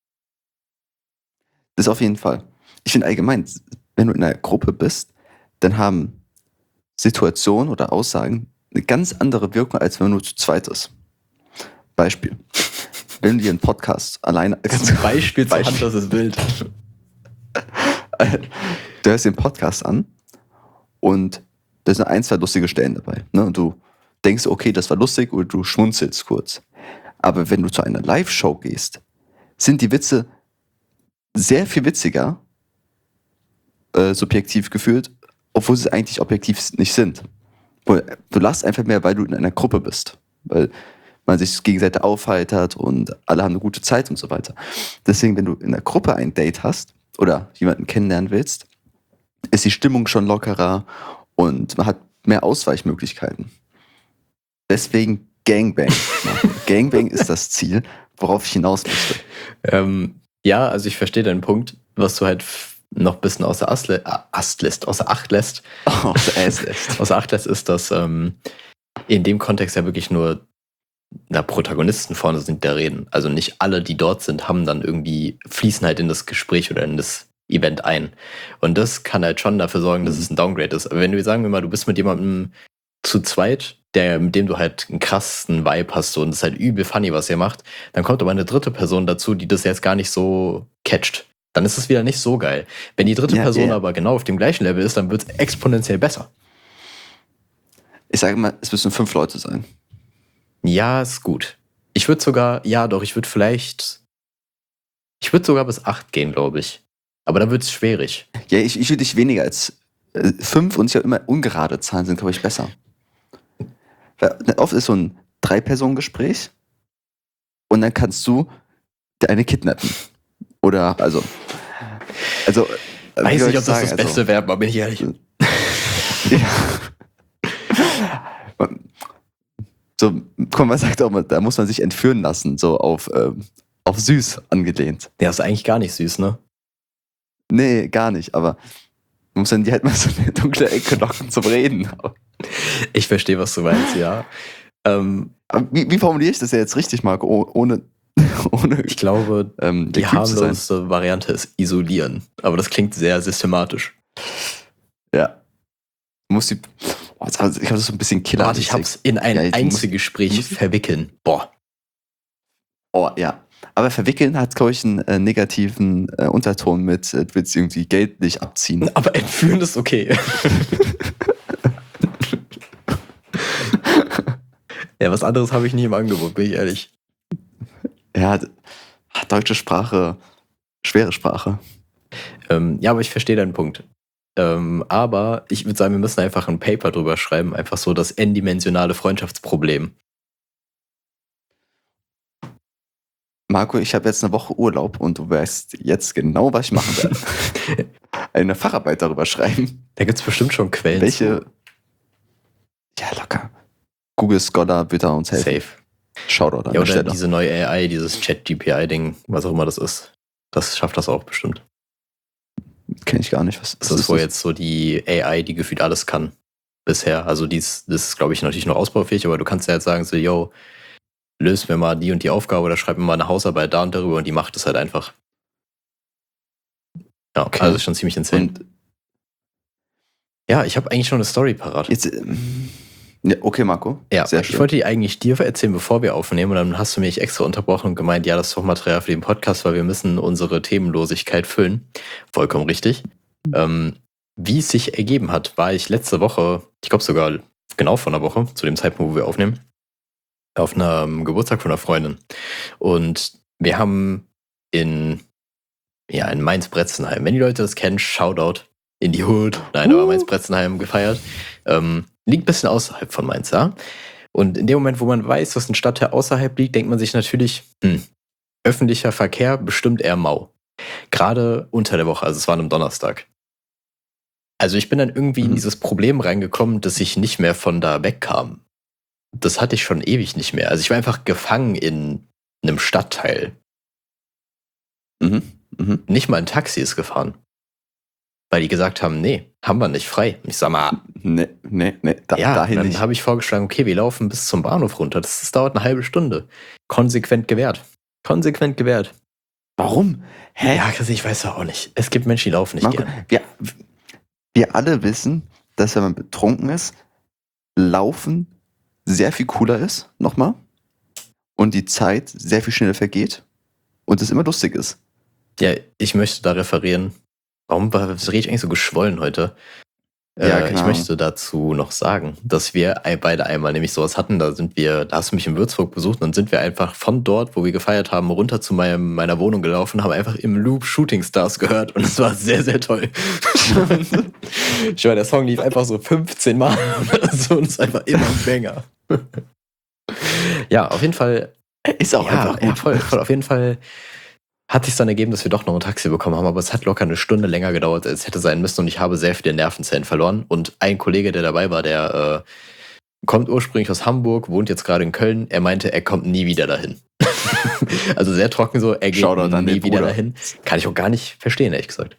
Das auf jeden Fall. Ich finde allgemein, wenn du in einer Gruppe bist, dann haben Situationen oder Aussagen eine ganz andere Wirkung, als wenn man nur zu zweit ist. Beispiel. Wenn du dir einen Podcast alleine... Zum Beispiel zur Beispiel. Hand, das ist wild. Du hörst den Podcast an und da sind ein, zwei lustige Stellen dabei. Ne? Und du denkst, okay, das war lustig, oder du schmunzelst kurz. Aber wenn du zu einer Live-Show gehst, sind die Witze sehr viel witziger, äh, subjektiv gefühlt, obwohl sie eigentlich objektiv nicht sind. Weil du lachst einfach mehr, weil du in einer Gruppe bist. Weil man sich gegenseitig aufheitert und alle haben eine gute Zeit und so weiter. Deswegen, wenn du in einer Gruppe ein Date hast oder jemanden kennenlernen willst, ist die Stimmung schon lockerer und man hat mehr Ausweichmöglichkeiten. Deswegen Gangbang. Gangbang ist das Ziel, worauf ich hinaus möchte. Ähm, ja, also ich verstehe deinen Punkt, was du halt f- noch ein bisschen außer Ast, lä- äh, Ast lässt, außer Acht lässt. Oh, das ist Außer Acht lässt ist, dass ähm, in dem Kontext ja wirklich nur na, Protagonisten vorne sind, der reden. Also nicht alle, die dort sind, haben dann irgendwie, fließen halt in das Gespräch oder in das Event ein. Und das kann halt schon dafür sorgen, dass es ein Downgrade ist. Aber wenn du, sagen wir mal, du bist mit jemandem zu zweit, der, mit dem du halt einen krassen Vibe hast so, und es ist halt übel funny, was ihr macht, dann kommt aber eine dritte Person dazu, die das jetzt gar nicht so catcht. Dann ist es wieder nicht so geil. Wenn die dritte Ja, Person ja. aber genau auf dem gleichen Level ist, dann wird es exponentiell besser. Ich sage mal, es müssen fünf Leute sein. Ja, ist gut. Ich würde sogar, ja doch, ich würde vielleicht, ich würde sogar bis acht gehen, glaube ich. Aber dann wird es schwierig. Ja, ich, ich würde dich weniger als äh, fünf und ich habe immer ungerade Zahlen sind, glaube ich, besser. Weil oft ist so ein Drei-Personen-Gespräch und dann kannst du eine kidnappen. Oder, also, also, äh, wie Weiß soll nicht, ich ob das sagen, das beste also, wäre, aber bin ich ehrlich. Ja. So, komm, man sagt auch mal, da muss man sich entführen lassen, so auf, ähm, auf süß angelehnt. Der ist eigentlich gar nicht süß, ne? Nee, gar nicht, aber man muss dann die halt mal so eine dunkle Ecke locken zum Reden. Ich verstehe, was du meinst, ja. Ähm, Aber wie, wie formuliere ich das ja jetzt richtig, Marco, oh- ohne, ohne ich glaube, ähm, die der Creep zu sein? harmloseste Variante ist isolieren. Aber das klingt sehr systematisch. Ja. Du musst die, oh, jetzt hab- ich habe das so ein bisschen Killer. Warte, ich hab's in ein Ja, du musst- Einzelgespräch du musst- verwickeln. Boah. Oh, ja. Aber verwickeln hat, glaube ich, einen äh, negativen äh, Unterton mit, äh, du willst irgendwie Geld nicht abziehen. Aber entführen ist okay. Ja, was anderes habe ich nie im Angebot, bin ich ehrlich. Ja, d- deutsche Sprache, schwere Sprache. Ähm, ja, aber ich verstehe deinen Punkt. Ähm, aber ich würde sagen, wir müssen einfach ein Paper drüber schreiben, einfach so das n-dimensionale Freundschaftsproblem. Marco, ich habe jetzt eine Woche Urlaub und du weißt jetzt genau, was ich machen werde. Eine Facharbeit darüber schreiben. Da gibt es bestimmt schon Quellen. Welche. Zu. Ja, locker. Google Scholar wird da uns helfen. Safe. Shoutout an Ja, der oder Stelle. diese neue A I, dieses Chat-G P I-Ding, was auch immer das ist. Das schafft das auch bestimmt. Kenne ich gar nicht. Was, Das was ist wohl jetzt so die A I, die gefühlt alles kann. Bisher. Also dies, das ist, glaube ich, natürlich noch ausbaufähig, aber du kannst ja jetzt sagen, so, yo, löst mir mal die und die Aufgabe oder schreib mir mal eine Hausarbeit da und darüber und die macht es halt einfach. Ja, Okay. also ist schon ziemlich insane. Und Ja, ich habe eigentlich schon eine Story parat. jetzt, ähm, ja, okay, Marco. Ja, sehr ich schön. wollte die eigentlich dir erzählen, bevor wir aufnehmen. Und dann hast du mich extra unterbrochen und gemeint, ja, das ist doch Material für den Podcast, weil wir müssen unsere Themenlosigkeit füllen. Vollkommen richtig. Ähm, wie es sich ergeben hat, war ich letzte Woche, ich glaube sogar genau vor einer Woche, zu dem Zeitpunkt, wo wir aufnehmen, auf einem Geburtstag von einer Freundin. Und wir haben in, ja, in Mainz-Bretzenheim, wenn die Leute das kennen, Shoutout in die Hood. Nein, aber Uh. Mainz-Bretzenheim gefeiert. Ähm, liegt ein bisschen außerhalb von Mainz, ja. Und in dem Moment, wo man weiß, dass ein Stadtteil außerhalb liegt, denkt man sich natürlich, hm, öffentlicher Verkehr bestimmt eher mau. Gerade unter der Woche, also es war am Donnerstag. Also ich bin dann irgendwie in Mhm. dieses Problem reingekommen, dass ich nicht mehr von da wegkam. Das hatte ich schon ewig nicht mehr. Also ich war einfach gefangen in einem Stadtteil. Mhm. Mhm. Nicht mal ein Taxi ist gefahren. Weil die gesagt haben, nee, haben wir nicht frei. Ich sag mal, Nee, nee, nee, da, ja, dahin dann nicht. habe ich vorgeschlagen, okay, wir laufen bis zum Bahnhof runter. Das, das dauert eine halbe Stunde. Konsequent gewährt. Konsequent gewährt. Warum? Hä? Ja, ich weiß ja auch nicht. Es gibt Menschen, die laufen nicht Marco, gern. wir, wir alle wissen, dass wenn man betrunken ist, Laufen sehr viel cooler ist, nochmal, und die Zeit sehr viel schneller vergeht und es immer lustig ist. Ja, ich möchte da referieren. Warum war- rede ich eigentlich so geschwollen heute? Ja, Äh, keine ich Ahnung. möchte dazu noch sagen, dass wir ein- beide einmal nämlich sowas hatten. Da sind wir, da hast du mich in Würzburg besucht und dann sind wir einfach von dort, wo wir gefeiert haben, runter zu meinem, meiner Wohnung gelaufen, haben einfach im Loop Shooting Stars gehört und es war sehr, sehr toll. Ich meine, der Song lief einfach so fünfzehn Mal oder so und es ist einfach immer ein Banger. Ja, auf jeden Fall. Ist auch ja, einfach ja, gut. voll, voll. Auf jeden Fall hat sich dann ergeben, dass wir doch noch ein Taxi bekommen haben, aber es hat locker eine Stunde länger gedauert, als es hätte sein müssen und ich habe sehr viele Nervenzellen verloren. Und ein Kollege, der dabei war, der äh, kommt ursprünglich aus Hamburg, wohnt jetzt gerade in Köln, er meinte, er kommt nie wieder dahin. Also sehr trocken so, er geht Shoutout an nie den wieder Bruder. dahin. Kann ich auch gar nicht verstehen, ehrlich gesagt.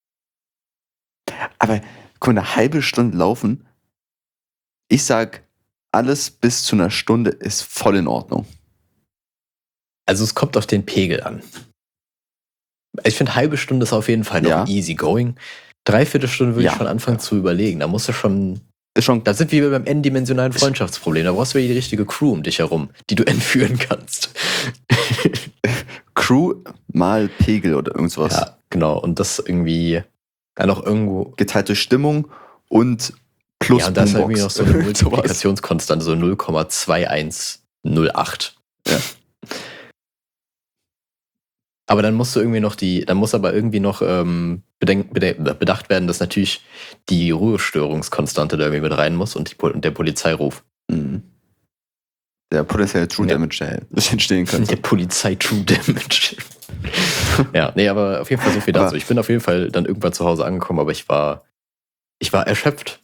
Aber guck mal, eine halbe Stunde laufen, ich sag, alles bis zu einer Stunde ist voll in Ordnung. Also es kommt auf den Pegel an. Ich finde, halbe Stunde ist auf jeden Fall noch Ja. easy going. Dreiviertel Stunde würde Ja. ich schon anfangen Ja. zu überlegen. Da musst du schon. Ist schon, Da sind wir beim n-dimensionalen Freundschaftsproblem. Da brauchst du wieder die richtige Crew um dich herum, die du entführen kannst. Crew mal Pegel oder irgendwas. Ja, genau. Und das irgendwie ja noch irgendwo. Geteilt durch Stimmung und plus Ja, und da ist halt Boombox. irgendwie noch so eine Sowas. Multiplikationskonstante, so null Komma zwei eins null acht. Ja. Aber dann musst du irgendwie noch die, dann muss aber irgendwie noch ähm, bedenk, bede, bedacht werden, dass natürlich die Ruhestörungskonstante da irgendwie mit rein muss und, die, und der Polizeiruf. Mhm. Der potenzielle True Ja. Damage, der das entstehen Der könnte. Polizei True Damage. Ja, nee, aber auf jeden Fall so viel Aber- dazu. Ich bin auf jeden Fall dann irgendwann zu Hause angekommen, aber ich war, ich war erschöpft.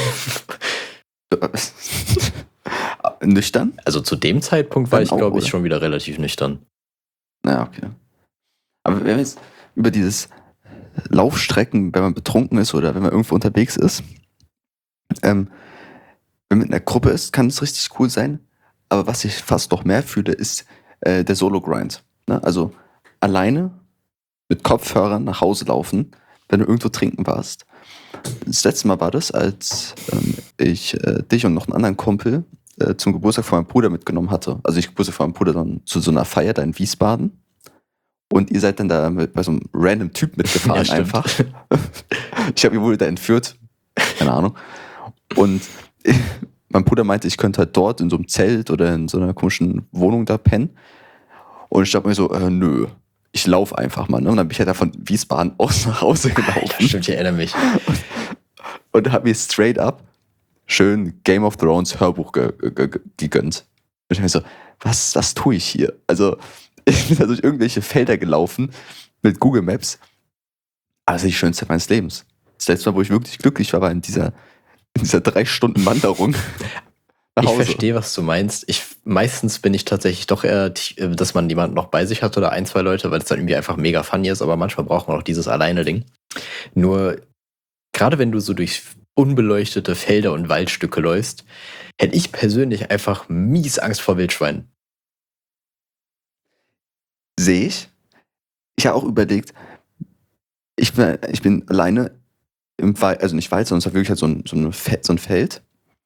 Nüchtern? Also zu dem Zeitpunkt war Dann ich, auch, glaube ich, oder? schon wieder relativ nüchtern. Na, okay. Aber wenn wir jetzt über dieses Laufstrecken, wenn man betrunken ist oder wenn man irgendwo unterwegs ist, ähm, wenn man in einer Gruppe ist, kann es richtig cool sein. Aber was ich fast noch mehr fühle, ist äh, der Solo-Grind. Ne? Also alleine mit Kopfhörern nach Hause laufen, wenn du irgendwo trinken warst. Das letzte Mal war das, als ähm, ich äh, dich und noch einen anderen Kumpel äh, zum Geburtstag von meinem Bruder mitgenommen hatte. Also ich Geburtstag von meinem Bruder dann zu so einer Feier da in Wiesbaden. Und ihr seid dann da mit, bei so einem random Typ mitgefahren Ja, stimmt. einfach. Ich habe ihr wohl da entführt. Keine Ahnung. Und mein Bruder meinte, ich könnte halt dort in so einem Zelt oder in so einer komischen Wohnung da pennen. Und ich dachte mir so, äh, nö, ich laufe einfach mal. Ne? Und dann bin ich halt da von Wiesbaden aus nach Hause gelaufen. Ja, stimmt, ich erinnere mich. Und habe mir straight up schön Game of Thrones Hörbuch ge ge ge gegönnt. Und ich mir so, was, was tue ich hier? Also, ich bin da durch irgendwelche Felder gelaufen mit Google Maps. Aber das ist die schönste Zeit meines Lebens. Das letzte Mal, wo ich wirklich glücklich war, war in dieser, in dieser drei Stunden Wanderung nach Ich Hause. verstehe, was du meinst. Ich, meistens bin ich tatsächlich doch eher, t- dass man jemanden noch bei sich hat oder ein, zwei Leute, weil es dann irgendwie einfach mega funny ist, aber manchmal braucht man auch dieses Alleine-Ding. Nur, gerade wenn du so durch unbeleuchtete Felder und Waldstücke läufst, hätte ich persönlich einfach mies Angst vor Wildschweinen. Sehe ich. Ich habe auch überlegt, ich bin, ich bin alleine im Wald, also nicht Wald, sondern es war wirklich halt so ein, so, eine Fe- so ein Feld.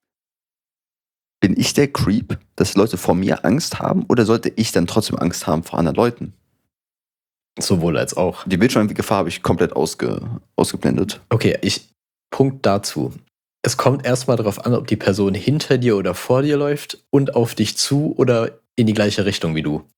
Bin ich der Creep, dass Leute vor mir Angst haben, oder sollte ich dann trotzdem Angst haben vor anderen Leuten? Sowohl als auch. Die Wildschwein-Gefahr habe ich komplett ausge, ausgeblendet. Okay, ich, Punkt dazu. Es kommt erstmal darauf an, ob die Person hinter dir oder vor dir läuft und auf dich zu oder in die gleiche Richtung wie du.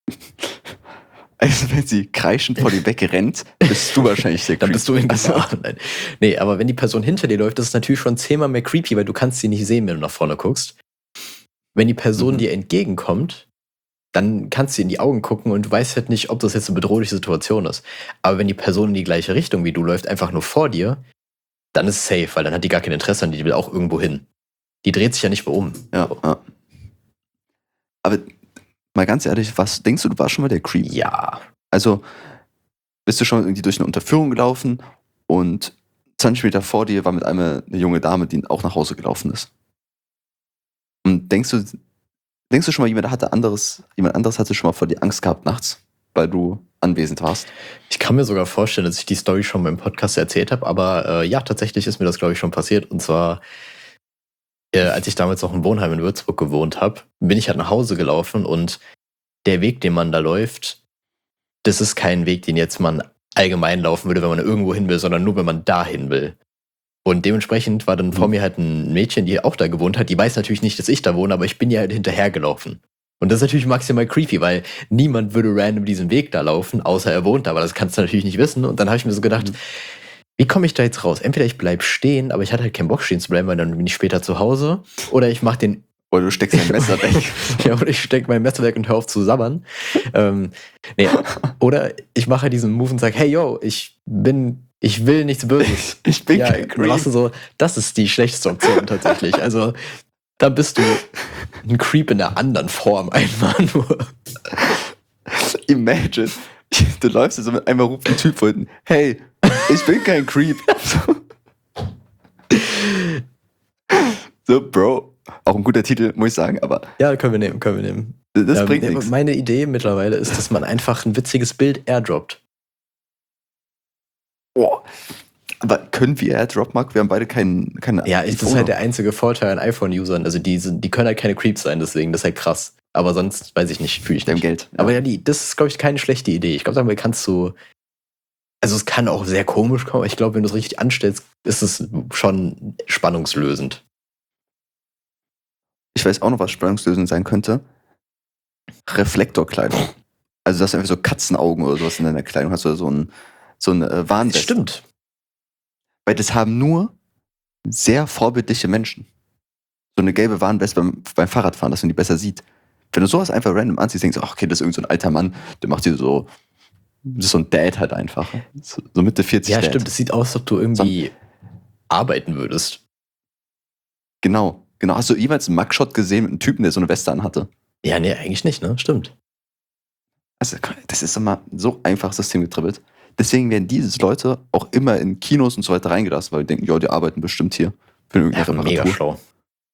Also wenn sie kreischend vor dir wegrennt, bist du wahrscheinlich der Creep. Dann bist du in Also, Gefahr. Nein. Nee, aber wenn die Person hinter dir läuft, das ist natürlich schon zehnmal mehr creepy, weil du kannst sie nicht sehen, wenn du nach vorne guckst. Wenn die Person Mhm. dir entgegenkommt, dann kannst du in die Augen gucken und du weißt halt nicht, ob das jetzt eine bedrohliche Situation ist. Aber wenn die Person in die gleiche Richtung wie du läuft, einfach nur vor dir, dann ist es safe, weil dann hat die gar kein Interesse an dir, die will auch irgendwo hin. Die dreht sich ja nicht mehr um. ja, ja. Aber mal ganz ehrlich, was denkst du, du warst schon mal der Creep? Ja. Also bist du schon irgendwie durch eine Unterführung gelaufen und zwanzig Meter vor dir war mit einmal eine junge Dame, die auch nach Hause gelaufen ist. Und denkst du, denkst du schon mal, jemand hatte anderes, jemand anderes hatte schon mal vor dir Angst gehabt nachts, weil du anwesend warst? Ich kann mir sogar vorstellen, dass ich die Story schon beim Podcast erzählt habe, aber äh, ja, tatsächlich ist mir das, glaube ich, schon passiert. Und zwar, äh, als ich damals noch im Wohnheim in Würzburg gewohnt habe, bin ich halt nach Hause gelaufen und der Weg, den man da läuft, das ist kein Weg, den jetzt man allgemein laufen würde, wenn man irgendwo hin will, sondern nur, wenn man dahin will. Und dementsprechend war dann Mhm. vor mir halt ein Mädchen, die auch da gewohnt hat. Die weiß natürlich nicht, dass ich da wohne, aber ich bin ihr halt hinterhergelaufen. Und das ist natürlich maximal creepy, weil niemand würde random diesen Weg da laufen, außer er wohnt da, aber das kannst du natürlich nicht wissen. Und dann habe ich mir so gedacht, Mhm. wie komme ich da jetzt raus? Entweder ich bleib stehen, aber ich hatte halt keinen Bock stehen zu bleiben, weil dann bin ich später zu Hause. Oder ich mache den Oder du steckst dein Messer weg. ja, oder ich stecke mein Messer weg und höre auf zu sabbern. ähm, nee. Oder ich mache diesen Move und sage, hey yo, ich bin, ich will nichts Böses. Ich bin ja, kein dann machst du Creep. so, das ist die schlechteste Option tatsächlich. Also da bist du ein Creep in einer anderen Form einfach nur. Imagine, du läufst so mit einmal ruft ein Typ von hinten, hey, ich bin kein Creep. So, so, Bro. Auch ein guter Titel, muss ich sagen, aber Ja, können wir nehmen, können wir nehmen. das Ähm, bringt nee, nichts. Meine Idee mittlerweile ist, dass man einfach ein witziges Bild airdroppt. Boah. Aber können wir AirDrop, Mark? Wir haben beide keinen. Keine Ja, ich, das ist iPhone. halt der einzige Vorteil an iPhone-Usern. Also die, sind, die können halt keine Creeps sein, deswegen, das ist halt krass. Aber sonst weiß ich nicht, fühle ich Deinem nicht. Geld. Ja. Aber ja, die, das ist, glaube ich, keine schlechte Idee. Ich glaube, damit kannst du. Also es kann auch sehr komisch kommen, aber ich glaube, wenn du es richtig anstellst, ist es schon spannungslösend. Ich weiß auch noch, was spannungslösend sein könnte. Reflektorkleidung. Also, dass du einfach so Katzenaugen oder sowas in deiner Kleidung hast oder so ein, so eine äh, Warnweste. Stimmt. Weil das haben nur sehr vorbildliche Menschen. So eine gelbe Warnweste beim, beim Fahrradfahren, dass man die besser sieht. Wenn du sowas einfach random anziehst, denkst du, ach, okay, das ist irgend so ein alter Mann, der macht dir so, das ist so ein Dad halt einfach. So, so Mitte vierzig Ja, Dad. stimmt. Es sieht aus, als ob du irgendwie arbeiten würdest. Genau, genau. Hast du jemals einen Mugshot gesehen mit einem Typen, der so eine Weste anhatte? Ja, nee, eigentlich nicht, ne? Stimmt. Also, das ist immer so einfach systemgetribbelt. Deswegen werden diese Leute auch immer in Kinos und so weiter reingelassen, weil die denken, ja, die arbeiten bestimmt hier für irgendeine Ja, mega Reparatur. schlau.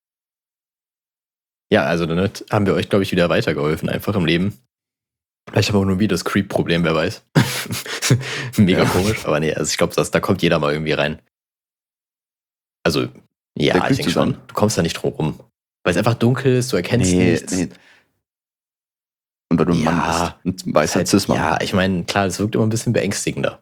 Ja, also damit haben wir euch, glaube ich, wieder weitergeholfen, einfach im Leben. Vielleicht haben wir auch nur wieder das Creep-Problem, wer weiß. Mega Ja. komisch, aber nee, also ich glaube, da kommt jeder mal irgendwie rein. Also, Der ja, Creep ich denke zu sein. schon. Du kommst da nicht drum rum. Weil es einfach dunkel ist, du erkennst nichts. Und weil du ein Ja, Mann bist. Ein Ist weißer halt, Cis-Mann. ja, ich meine, klar, es wirkt immer ein bisschen beängstigender.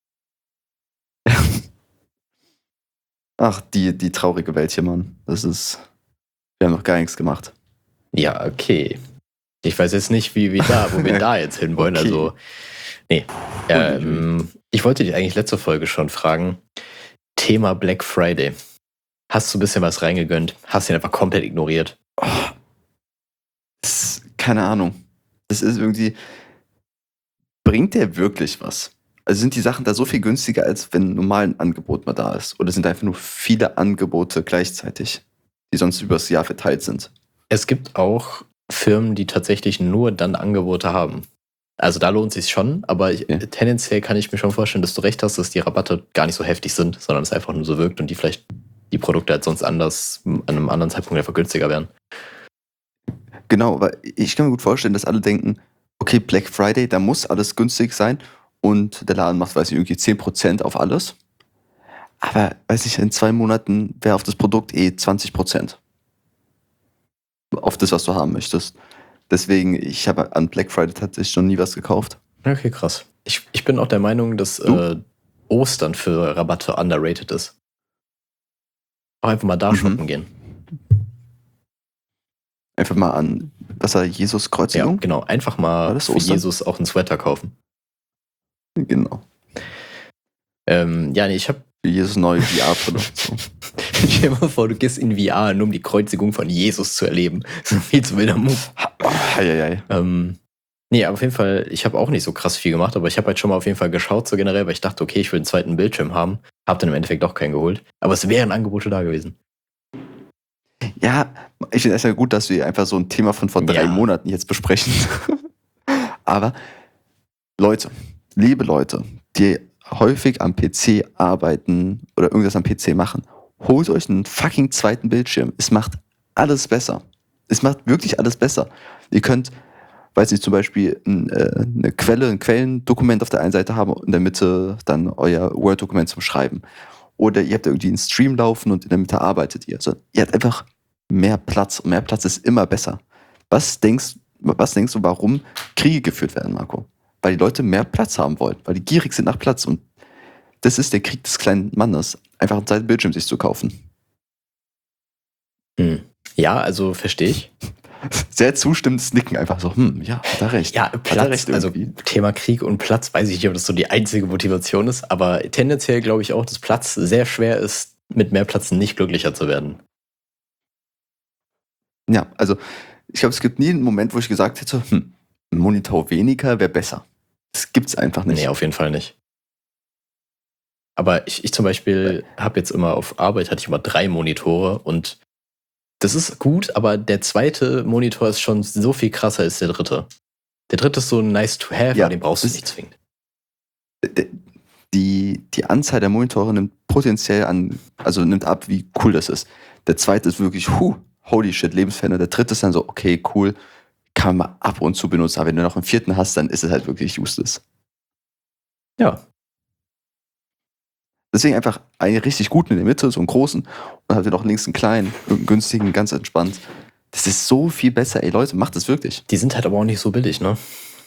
Ach, die, die traurige Welt hier, Mann. Das ist. Wir haben noch gar nichts gemacht. Ja, okay. Ich weiß jetzt nicht, wie wir da, wo wir da jetzt hinwollen. Okay. Also, nee. Ähm, ich wollte dich eigentlich letzte Folge schon fragen. Thema Black Friday. Hast du ein bisschen was reingegönnt? Hast ihn einfach komplett ignoriert? Oh, das, keine Ahnung. Das ist irgendwie. Bringt der wirklich was? Also sind die Sachen da so viel günstiger, als wenn normal ein Angebot mal da ist? Oder sind einfach nur viele Angebote gleichzeitig, die sonst übers Jahr verteilt sind? Es gibt auch Firmen, die tatsächlich nur dann Angebote haben. Also da lohnt es sich schon, aber ich, Ja. tendenziell kann ich mir schon vorstellen, dass du recht hast, dass die Rabatte gar nicht so heftig sind, sondern es einfach nur so wirkt und die vielleicht die Produkte halt sonst anders an einem anderen Zeitpunkt einfach günstiger wären. Genau, weil ich kann mir gut vorstellen, dass alle denken, okay, Black Friday, da muss alles günstig sein und der Laden macht, weiß ich, irgendwie zehn Prozent auf alles. Aber, weiß ich, in zwei Monaten wäre auf das Produkt eh zwanzig Prozent. Auf das, was du haben möchtest. Deswegen, ich habe an Black Friday tatsächlich noch nie was gekauft. Okay, krass. Ich, ich bin auch der Meinung, dass Du? äh, Ostern für Rabatte underrated ist. Auch einfach mal da Mhm. shoppen gehen. Einfach mal an, was war Jesus Ja, Kreuzigung? genau. Einfach War mal das für Ostern? Jesus auch einen Sweater kaufen. Genau. Ähm, ja, nee, ich habe Für Jesus neue V R-Brille. So. Stell dir mal vor, du gehst in V R, nur um die Kreuzigung von Jesus zu erleben. Das ist ein viel zu wilder Move. Oh, hei, hei, hei. Ähm, nee, aber auf jeden Fall, ich habe auch nicht so krass viel gemacht, aber ich habe halt schon mal auf jeden Fall geschaut, so generell, weil ich dachte, okay, ich will einen zweiten Bildschirm haben. Hab dann im Endeffekt doch keinen geholt. Aber es wären Angebote da gewesen. Ja, ich finde es ja gut, dass wir einfach so ein Thema von vor drei Ja. Monaten jetzt besprechen. Aber Leute, liebe Leute, die häufig am P C arbeiten oder irgendwas am P C machen, holt euch einen fucking zweiten Bildschirm. Es macht alles besser. Es macht wirklich alles besser. Ihr könnt, weiß nicht, zum Beispiel ein, äh, eine Quelle, ein Quellendokument auf der einen Seite haben und in der Mitte dann euer Word-Dokument zum Schreiben. Oder ihr habt irgendwie einen Stream laufen und in der Mitte arbeitet ihr. Also ihr habt einfach mehr Platz und mehr Platz ist immer besser. Was denkst, was denkst du, warum Kriege geführt werden, Marco? Weil die Leute mehr Platz haben wollen, weil die gierig sind nach Platz und das ist der Krieg des kleinen Mannes, einfach einen zweiten Bildschirm sich zu kaufen. Hm. Ja, also verstehe ich. Sehr zustimmendes Nicken, einfach so, hm, ja, hat er recht. Ja, Hat er Platz, recht also irgendwie. Thema Krieg und Platz, weiß ich nicht, ob das so die einzige Motivation ist, aber tendenziell glaube ich auch, dass Platz sehr schwer ist, mit mehr Platz nicht glücklicher zu werden. Ja, also ich glaube, es gibt nie einen Moment, wo ich gesagt hätte, hm, ein Monitor weniger wäre besser. Das gibt's einfach nicht. Nee, auf jeden Fall nicht. Aber ich, ich zum Beispiel habe jetzt immer auf Arbeit, hatte ich immer drei Monitore und das ist gut, aber der zweite Monitor ist schon so viel krasser als der dritte. Der dritte ist so nice to have, Ja, aber den brauchst du das- nicht zwingend. Die, die Anzahl der Monitore nimmt potenziell an, also nimmt ab, wie cool das ist. Der zweite ist wirklich, huh, holy shit, Lebensferne. Der dritte ist dann so, okay, cool, kann man ab und zu benutzen. Aber wenn du noch einen vierten hast, dann ist es halt wirklich useless. Ja, Deswegen einfach einen richtig guten in der Mitte, so einen großen, und habt ihr noch links einen kleinen, irgendeinen günstigen, ganz entspannt. Das ist so viel besser, ey Leute, macht das wirklich. die sind halt aber auch nicht so billig, ne?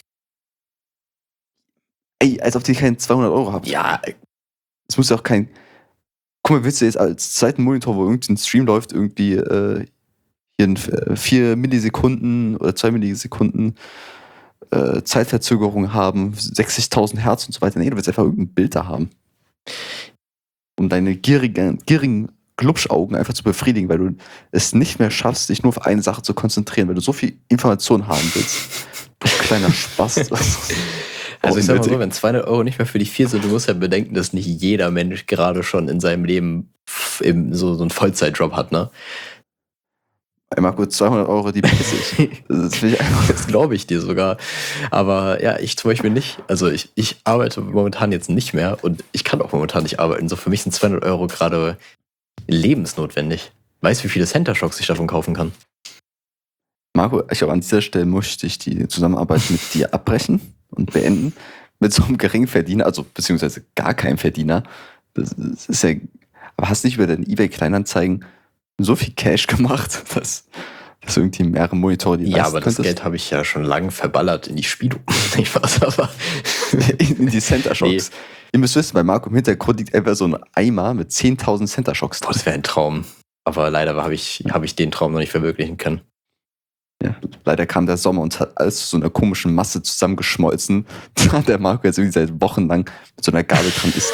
Ey, als ob die keinen zweihundert Euro habt. Ja, Es muss ja auch kein. Guck mal, willst du jetzt als zweiten Monitor, wo irgendein Stream läuft, irgendwie äh, hier in äh, vier Millisekunden oder zwei Millisekunden äh, Zeitverzögerung haben, sechzigtausend Hertz und so weiter. Nee, du willst einfach irgendein Bild da haben. Um deine gierigen, gierigen Glubschaugen einfach zu befriedigen, weil du es nicht mehr schaffst, dich nur auf eine Sache zu konzentrieren, weil du so viel Information haben willst. Du kleiner Spaß. also ich sag mal so, unnötig. wenn zweihundert Euro nicht mehr für dich viel sind, du musst ja bedenken, dass nicht jeder Mensch gerade schon in seinem Leben f- eben so, so einen Vollzeitjob hat, ne? Ey, Marco, zweihundert Euro, die piss ich. Das ist wirklich einfach. Das glaube ich dir sogar. Aber ja, ich zum Beispiel nicht. Also ich, ich arbeite momentan jetzt nicht mehr und ich kann auch momentan nicht arbeiten. So für mich sind zweihundert Euro gerade lebensnotwendig. Weißt du, wie viele Center Shocks ich davon kaufen kann? Marco, ich glaube, an dieser Stelle möchte ich die Zusammenarbeit mit dir abbrechen und beenden. Mit so einem Geringverdiener, also beziehungsweise gar keinem Verdiener. Das, das ist ja. Aber hast du nicht über deine eBay-Kleinanzeigen so viel Cash gemacht, dass, dass du irgendwie mehrere Monitore die Ja, leisten aber das könntest? Geld habe ich ja schon lange verballert in die Spielo. Nicht was, aber in die Center Shocks. Ihr müsst wissen, bei Marco im Hintergrund liegt einfach so ein Eimer mit zehntausend Center Shocks boah, drin. das wäre ein Traum. Aber leider habe ich, hab ich den Traum noch nicht verwirklichen können. Ja, leider kam der Sommer und hat alles zu so einer komischen Masse zusammengeschmolzen, da der Marco jetzt irgendwie seit Wochen lang mit so einer Gabel dran isst.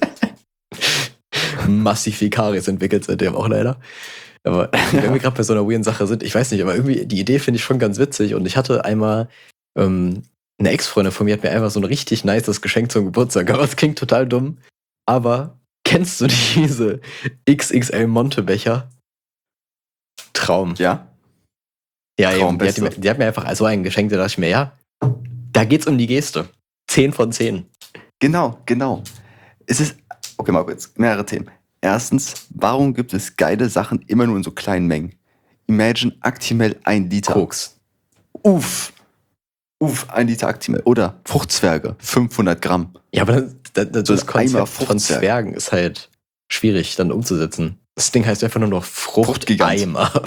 Massiv viel Karies entwickelt seitdem auch leider. Aber wenn wir gerade bei so einer weirden Sache sind, ich weiß nicht, aber irgendwie die Idee finde ich schon ganz witzig. Und ich hatte einmal ähm, eine Ex-Freundin von mir hat mir einfach so ein richtig nices Geschenk zum Geburtstag. Aber es klingt total dumm. Aber kennst du diese X X L Monte-Becher? Traum. Ja? Ja, eben. Die hat, Traumbeste. mir, die hat mir einfach so einen geschenkt, da dachte ich mir, ja, da geht's um die Geste. Zehn von zehn. Genau, genau. Es ist, okay, mal kurz, mehrere Themen. Erstens, warum gibt es geile Sachen immer nur in so kleinen Mengen? Imagine Actimel ein Liter. Koks. Uff. Uff, ein Liter Actimel. Oder Fruchtzwerge, fünfhundert Gramm. Ja, aber das, das, das, So das ein Eimer Konzept von Fruchtzwerg. Zwergen ist halt schwierig dann umzusetzen. Das Ding heißt einfach nur noch Fruchtgigant. Fruchteimer.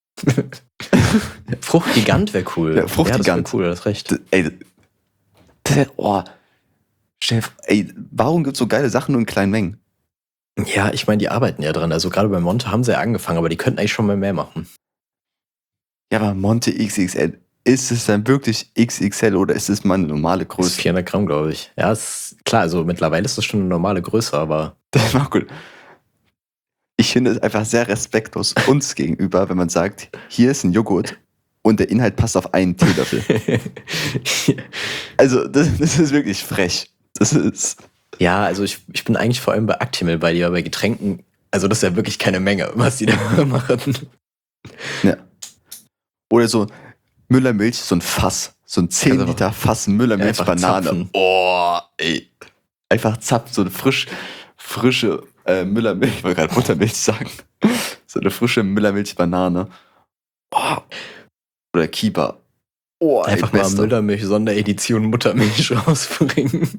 Fruchtgigant wäre cool. Ja, Fruchtgigant. Ja, das wär cool, das ist recht. D- Ey, das wär, oh, Chef, ey, warum gibt es so geile Sachen nur in kleinen Mengen? Ja, ich meine, die arbeiten ja dran. Also gerade bei Monte haben sie ja angefangen, aber die könnten eigentlich schon mal mehr machen. Ja, aber Monte X X L, ist es dann wirklich X X L oder ist es mal eine normale Das ist Größe? vierhundert Gramm, glaube ich. Ja, ist klar, also mittlerweile ist das schon eine normale Größe, aber Das war gut. Ich finde es einfach sehr respektlos uns gegenüber, wenn man sagt, hier ist ein Joghurt und der Inhalt passt auf einen Teelöffel. Also, das, das ist wirklich frech. Das ist. ja, also ich, ich bin eigentlich vor allem bei Actimel bei dir, bei Getränken. Also das ist ja wirklich keine Menge, was die da machen. Ja. Oder so Müllermilch, so ein Fass. So ein zehn Also Liter Fass Müllermilch, einfach Banane. zapfen. Oh, ey. Einfach zapfen, so eine frisch, frische äh, Müllermilch, ich wollte gerade Muttermilch sagen. So eine frische Müllermilch, Banane. Oh. Oder Kieber. Oh, ey, Einfach mal beste. Müllermilch Sonderedition Muttermilch rausbringen.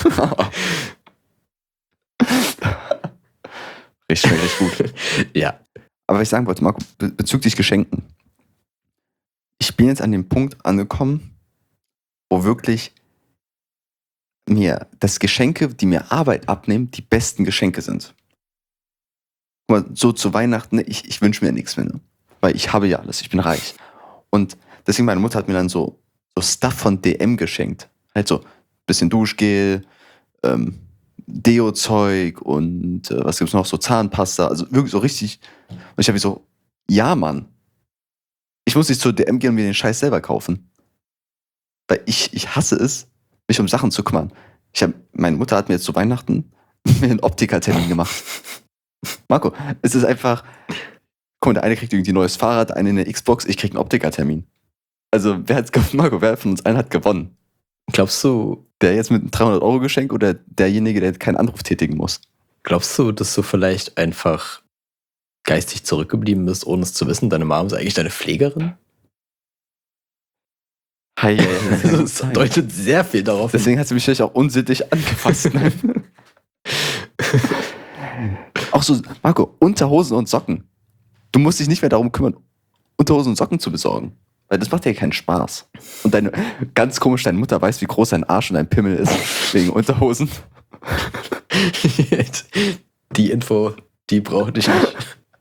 Richtig, richtig gut. Ja. Aber was ich sagen wollte, Marco, be- bezüglich Geschenken. Ich bin jetzt an dem Punkt angekommen, wo wirklich mir das Geschenke, die mir Arbeit abnehmen, die besten Geschenke sind. Guck mal, so zu Weihnachten, ich, ich wünsche mir nichts mehr. Ne? Weil ich habe ja alles, ich bin reich. Und deswegen, meine Mutter hat mir dann so, so Stuff von D M geschenkt. Halt so ein bisschen Duschgel, ähm, Deo-Zeug und äh, was gibt's noch, so Zahnpasta, also wirklich so richtig. Und ich habe so, ja Mann, ich muss nicht zur D M gehen und mir den Scheiß selber kaufen. Weil ich, ich hasse es, mich um Sachen zu kümmern. Ich hab, meine Mutter hat mir jetzt zu Weihnachten mir einen Optikertermin gemacht. Marco, es ist einfach, guck mal, der eine kriegt irgendwie ein neues Fahrrad, der eine eine Xbox, ich krieg einen Optikertermin. Also wer hat's gewonnen, Marco, wer von uns allen hat gewonnen? Glaubst du, Der jetzt mit einem dreihundert Euro Geschenk oder derjenige, der keinen Anruf tätigen muss? glaubst du, dass du vielleicht einfach geistig zurückgeblieben bist, ohne es zu wissen? Deine Mom ist eigentlich deine Pflegerin? Hi, hey, hey, Das deutet sehr viel darauf hin. Deswegen hat sie mich vielleicht auch unsittlich angefasst. Ne? Auch so, Marco, Unterhosen und Socken. Du musst dich nicht mehr darum kümmern, Unterhosen und Socken zu besorgen. Weil das macht dir keinen Spaß. Und deine, ganz komisch, deine Mutter weiß, wie groß dein Arsch und dein Pimmel ist, wegen Unterhosen. Die Info, die brauchte ich nicht.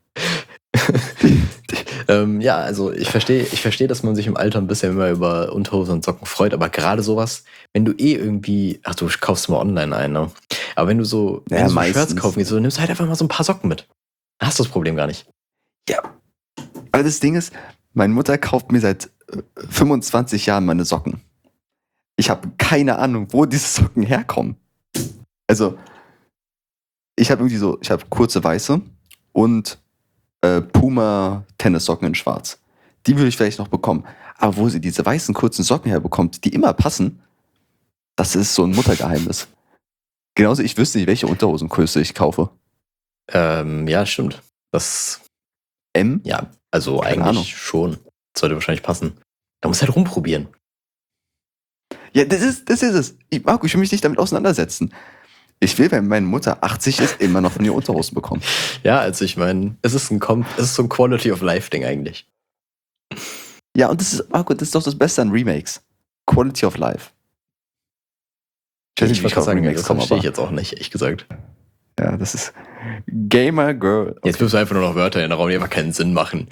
ähm, ja, also ich verstehe, ich versteeh, dass man sich im Alter ein bisschen immer über Unterhosen und Socken freut, aber gerade sowas, wenn du eh irgendwie, ach du kaufst mal online ein, ne? Aber wenn du so, wenn Ja, du so meistens. Shirts kaufen gehst, so, nimmst halt einfach mal so ein paar Socken mit. Dann hast du das Problem gar nicht. Ja. Aber das Ding ist, meine Mutter kauft mir seit äh, fünfundzwanzig Jahren meine Socken. Ich habe keine Ahnung, wo diese Socken herkommen. Also, ich habe irgendwie so, ich habe kurze weiße und äh, Puma Tennissocken in schwarz. Die würde ich vielleicht noch bekommen. Aber wo sie diese weißen kurzen Socken herbekommt, die immer passen, das ist so ein Muttergeheimnis. Genauso, ich wüsste nicht, welche Unterhosengröße ich kaufe. Ähm, ja, stimmt. Das, M? ja, also Keine eigentlich Ahnung. schon. Sollte wahrscheinlich passen. Da musst du halt rumprobieren. Ja, das ist, das ist es. Ich, Marco, ich will mich nicht damit auseinandersetzen. Ich will, wenn meine Mutter achtzig ist, immer noch von ihr Unterhosen bekommen. Ja, also ich meine, es ist ein Com- es ist so ein Quality of Life Ding eigentlich. Ja, und das ist, Marco, das ist doch das Beste an Remakes. Quality of Life. Ich weiß nicht, wie ich wollte auf sagen, Remakes das komme, verstehe ich aber jetzt auch nicht, ehrlich gesagt. ja, das ist Gamer Girl. Jetzt wirst du einfach nur noch Wörter in den Raum, die einfach keinen Sinn machen.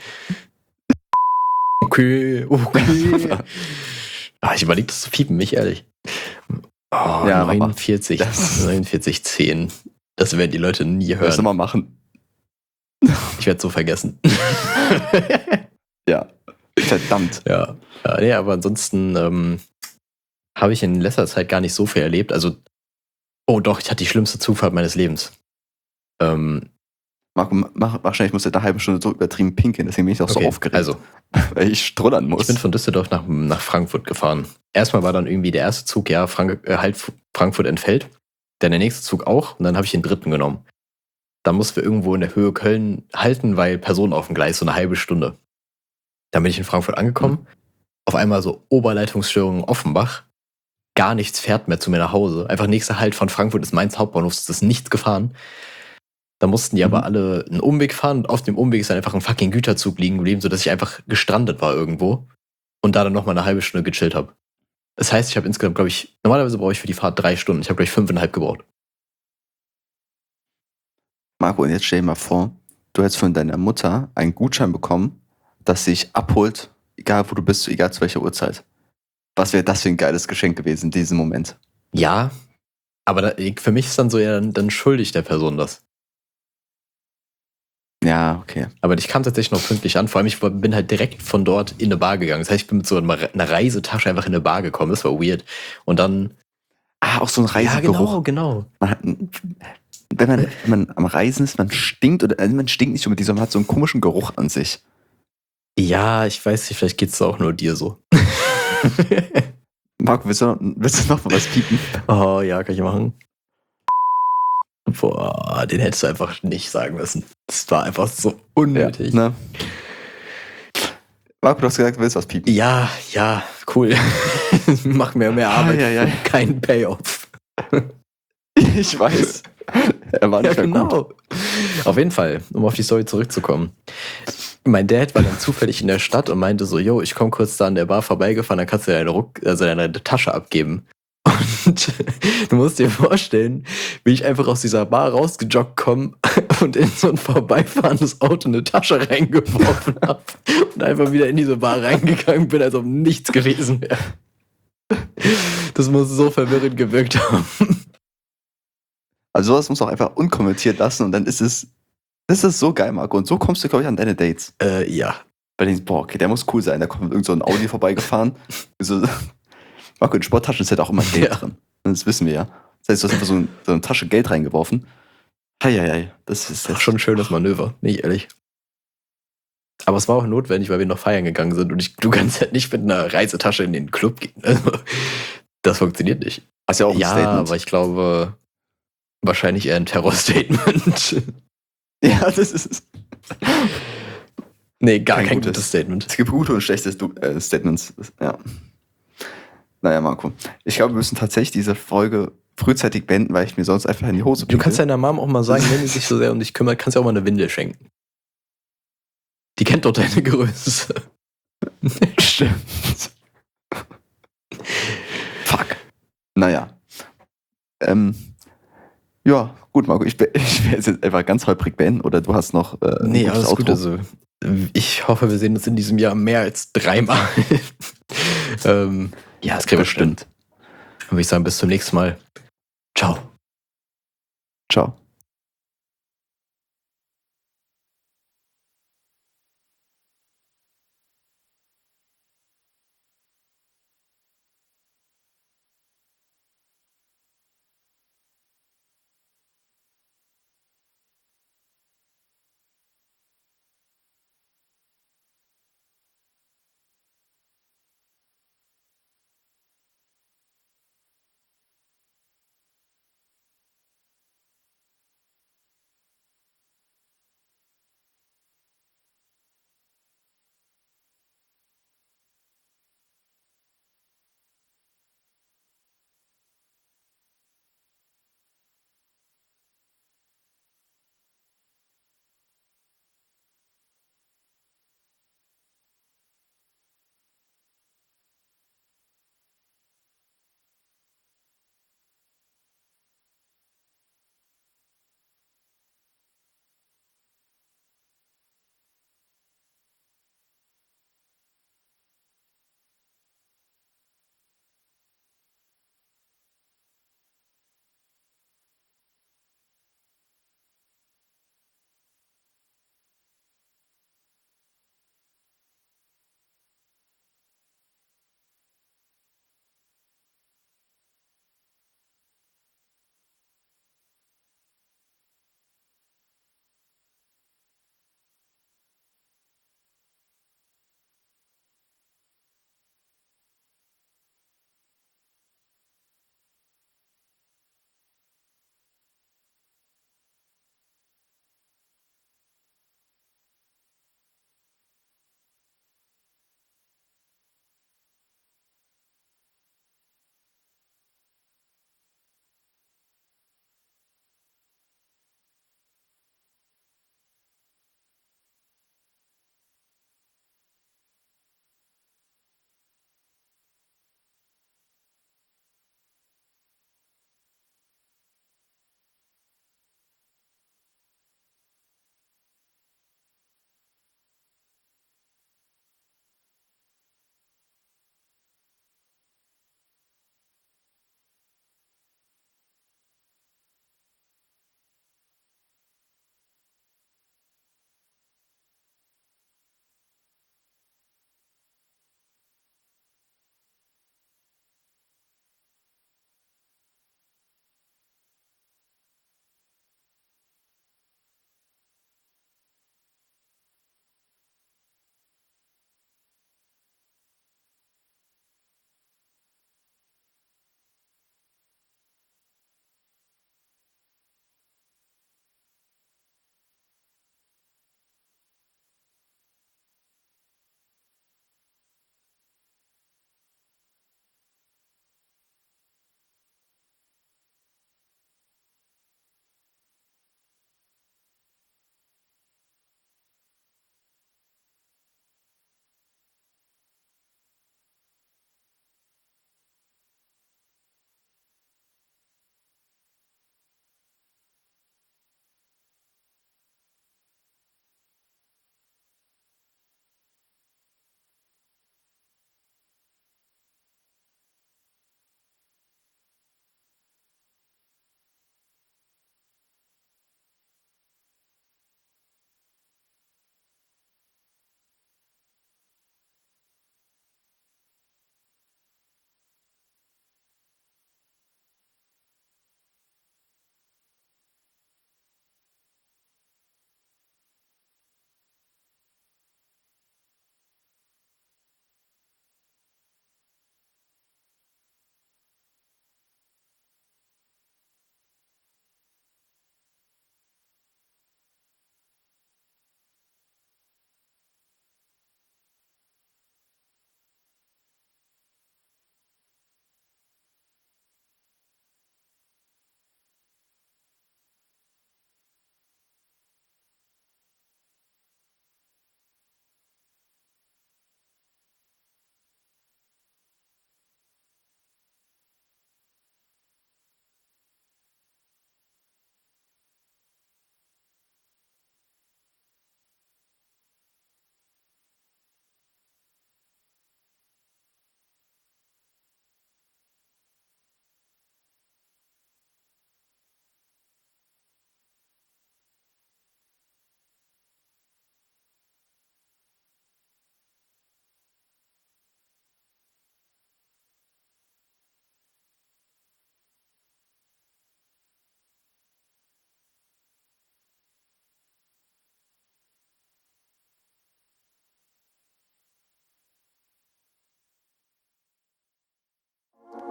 Okay, okay. Ah, ich überlege das zu piepen, mich ehrlich. Oh, Ja, Mama. neunundvierzig, Das- neunundvierzig, zehn. Das werden die Leute nie Soll ich das hören. mal machen? Ich werde es so vergessen. Ja. Verdammt. Ja, ja nee, aber ansonsten ähm, habe ich in letzter Zeit gar nicht so viel erlebt. Also, oh doch, ich hatte die schlimmste Zugfahrt meines Lebens. Ähm, Marco, mach, wahrscheinlich muss er eine halbe Stunde so übertrieben pinkeln, deswegen bin ich auch so Okay, aufgeregt. also, weil ich strullern muss. ich bin von Düsseldorf nach, nach Frankfurt gefahren. Erstmal war dann irgendwie der erste Zug, ja, Frank, äh, halt Frankfurt entfällt. Dann der nächste Zug auch und dann habe ich den dritten genommen. Dann mussten wir irgendwo in der Höhe Köln halten, weil Personen auf dem Gleis, so eine halbe Stunde. Dann bin ich in Frankfurt angekommen. Mhm. Auf einmal so Oberleitungsstörungen Offenbach. Gar nichts fährt mehr zu mir nach Hause. Einfach nächster Halt von Frankfurt ist Mainz Hauptbahnhof, es ist nichts gefahren. Da mussten die mhm. aber alle einen Umweg fahren und auf dem Umweg ist dann einfach ein fucking Güterzug liegen geblieben, sodass ich einfach gestrandet war irgendwo und da dann nochmal eine halbe Stunde gechillt habe. Das heißt, ich habe insgesamt, glaube ich, normalerweise brauche ich für die Fahrt drei Stunden. Ich habe, glaube ich, fünfeinhalb gebraucht. Marco, und jetzt stell dir mal vor, du hättest von deiner Mutter einen Gutschein bekommen, dass sie dich abholt, egal wo du bist, egal zu welcher Uhrzeit. Was wäre das für ein geiles Geschenk gewesen in diesem Moment? Ja, aber da, für mich ist dann so, ja, dann, dann schuldig der Person das. Ja, okay. Aber ich kam tatsächlich noch pünktlich an. Vor allem, ich bin halt direkt von dort in eine Bar gegangen. Das heißt, ich bin mit so einer Reisetasche einfach in eine Bar gekommen. Das war weird. Und dann... Ah, auch so ein Reisegeruch. Ja, genau, genau. Man hat, wenn, man, wenn man am Reisen ist, man stinkt, oder also man stinkt nicht unbedingt, sondern man hat so einen komischen Geruch an sich. Ja, ich weiß nicht, vielleicht geht es auch nur dir so. Marco, willst du, noch, willst du noch mal was piepen? Oh ja, kann ich machen. Boah, den hättest du einfach nicht sagen müssen. Das war einfach so unnötig. Ja, ne? Marco, du hast gesagt, du willst was piepen. Ja, ja, cool. Mach mir mehr Arbeit, ah, ja, ja. für keinen Payoff. Ich weiß. Er war nicht ja, genau. Gut. Auf jeden Fall, um auf die Story zurückzukommen. Mein Dad war dann zufällig in der Stadt und meinte so, yo, ich komme kurz da an der Bar vorbeigefahren, dann kannst du deine, Ruck, also deine Tasche abgeben. Und du musst dir vorstellen, wie ich einfach aus dieser Bar rausgejoggt komme und in so ein vorbeifahrendes Auto eine Tasche reingeworfen habe und einfach wieder in diese Bar reingegangen bin, als ob nichts gewesen wäre. Das muss so verwirrend gewirkt haben. Also sowas muss auch einfach unkommentiert lassen und dann ist es, das ist so geil, Marco. Und so kommst du, glaube ich, an deine Dates. Äh, ja. Bei denen, boah, okay, der muss cool sein. Da kommt mit irgend so ein Audi vorbeigefahren. So, Marco, in Sporttaschen ist halt auch immer Geld ja. drin. Das wissen wir ja. Das heißt, du hast einfach so, ein, so eine Tasche Geld reingeworfen. Heieiei, das ist Ach, schon ein schönes Manöver, nicht ehrlich. Aber es war auch notwendig, weil wir noch feiern gegangen sind und ich, du kannst halt nicht mit einer Reisetasche in den Club gehen. Also, das funktioniert nicht. Hast ja auch ein ja, Statement. aber ich glaube, wahrscheinlich eher ein Terrorstatement. Ja, das ist es. Nee, gar kein, kein gutes, gutes Statement. Es gibt gute und schlechte äh, Statements. Ja. Naja, Marco. Ich glaube, wir müssen tatsächlich diese Folge frühzeitig beenden, weil ich mir sonst einfach in die Hose pinkel. Du kannst deiner Mom auch mal sagen, wenn sie sich so sehr um dich kümmert, kannst du auch mal eine Windel schenken. Die kennt doch deine Größe. Stimmt. Fuck. Naja. Ähm, ja, gut, Marco, ich, be- ich werde jetzt einfach ganz holprig beenden oder du hast noch äh, ein Nee, gutes alles Outro. gut. Also, ich hoffe, wir sehen uns in diesem Jahr mehr als dreimal. ähm, Ja, das kriegen wir bestimmt. Dann würde ich sagen, bis zum nächsten Mal. Ciao. Ciao.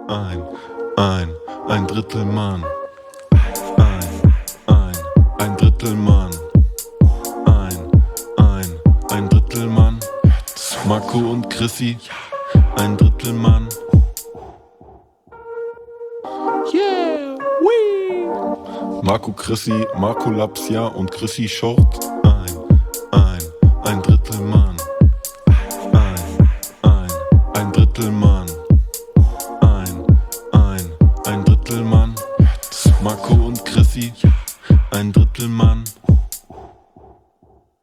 ein, ein, ein Drittel Mann. Ein, ein, ein Drittel Mann. Ein, ein, ein Drittel Mann. Marco und Chrissy, ein Drittel Mann. Yeah, wee. Marco Chrissy, Marco Lapsia und Chrissy Short. Ein, ein, ein Drittel Mann. Ein, ein, ein Drittel Mann. Ein, ein, ein Drittel Mann. Marco und Chrissy, ein Drittel Mann.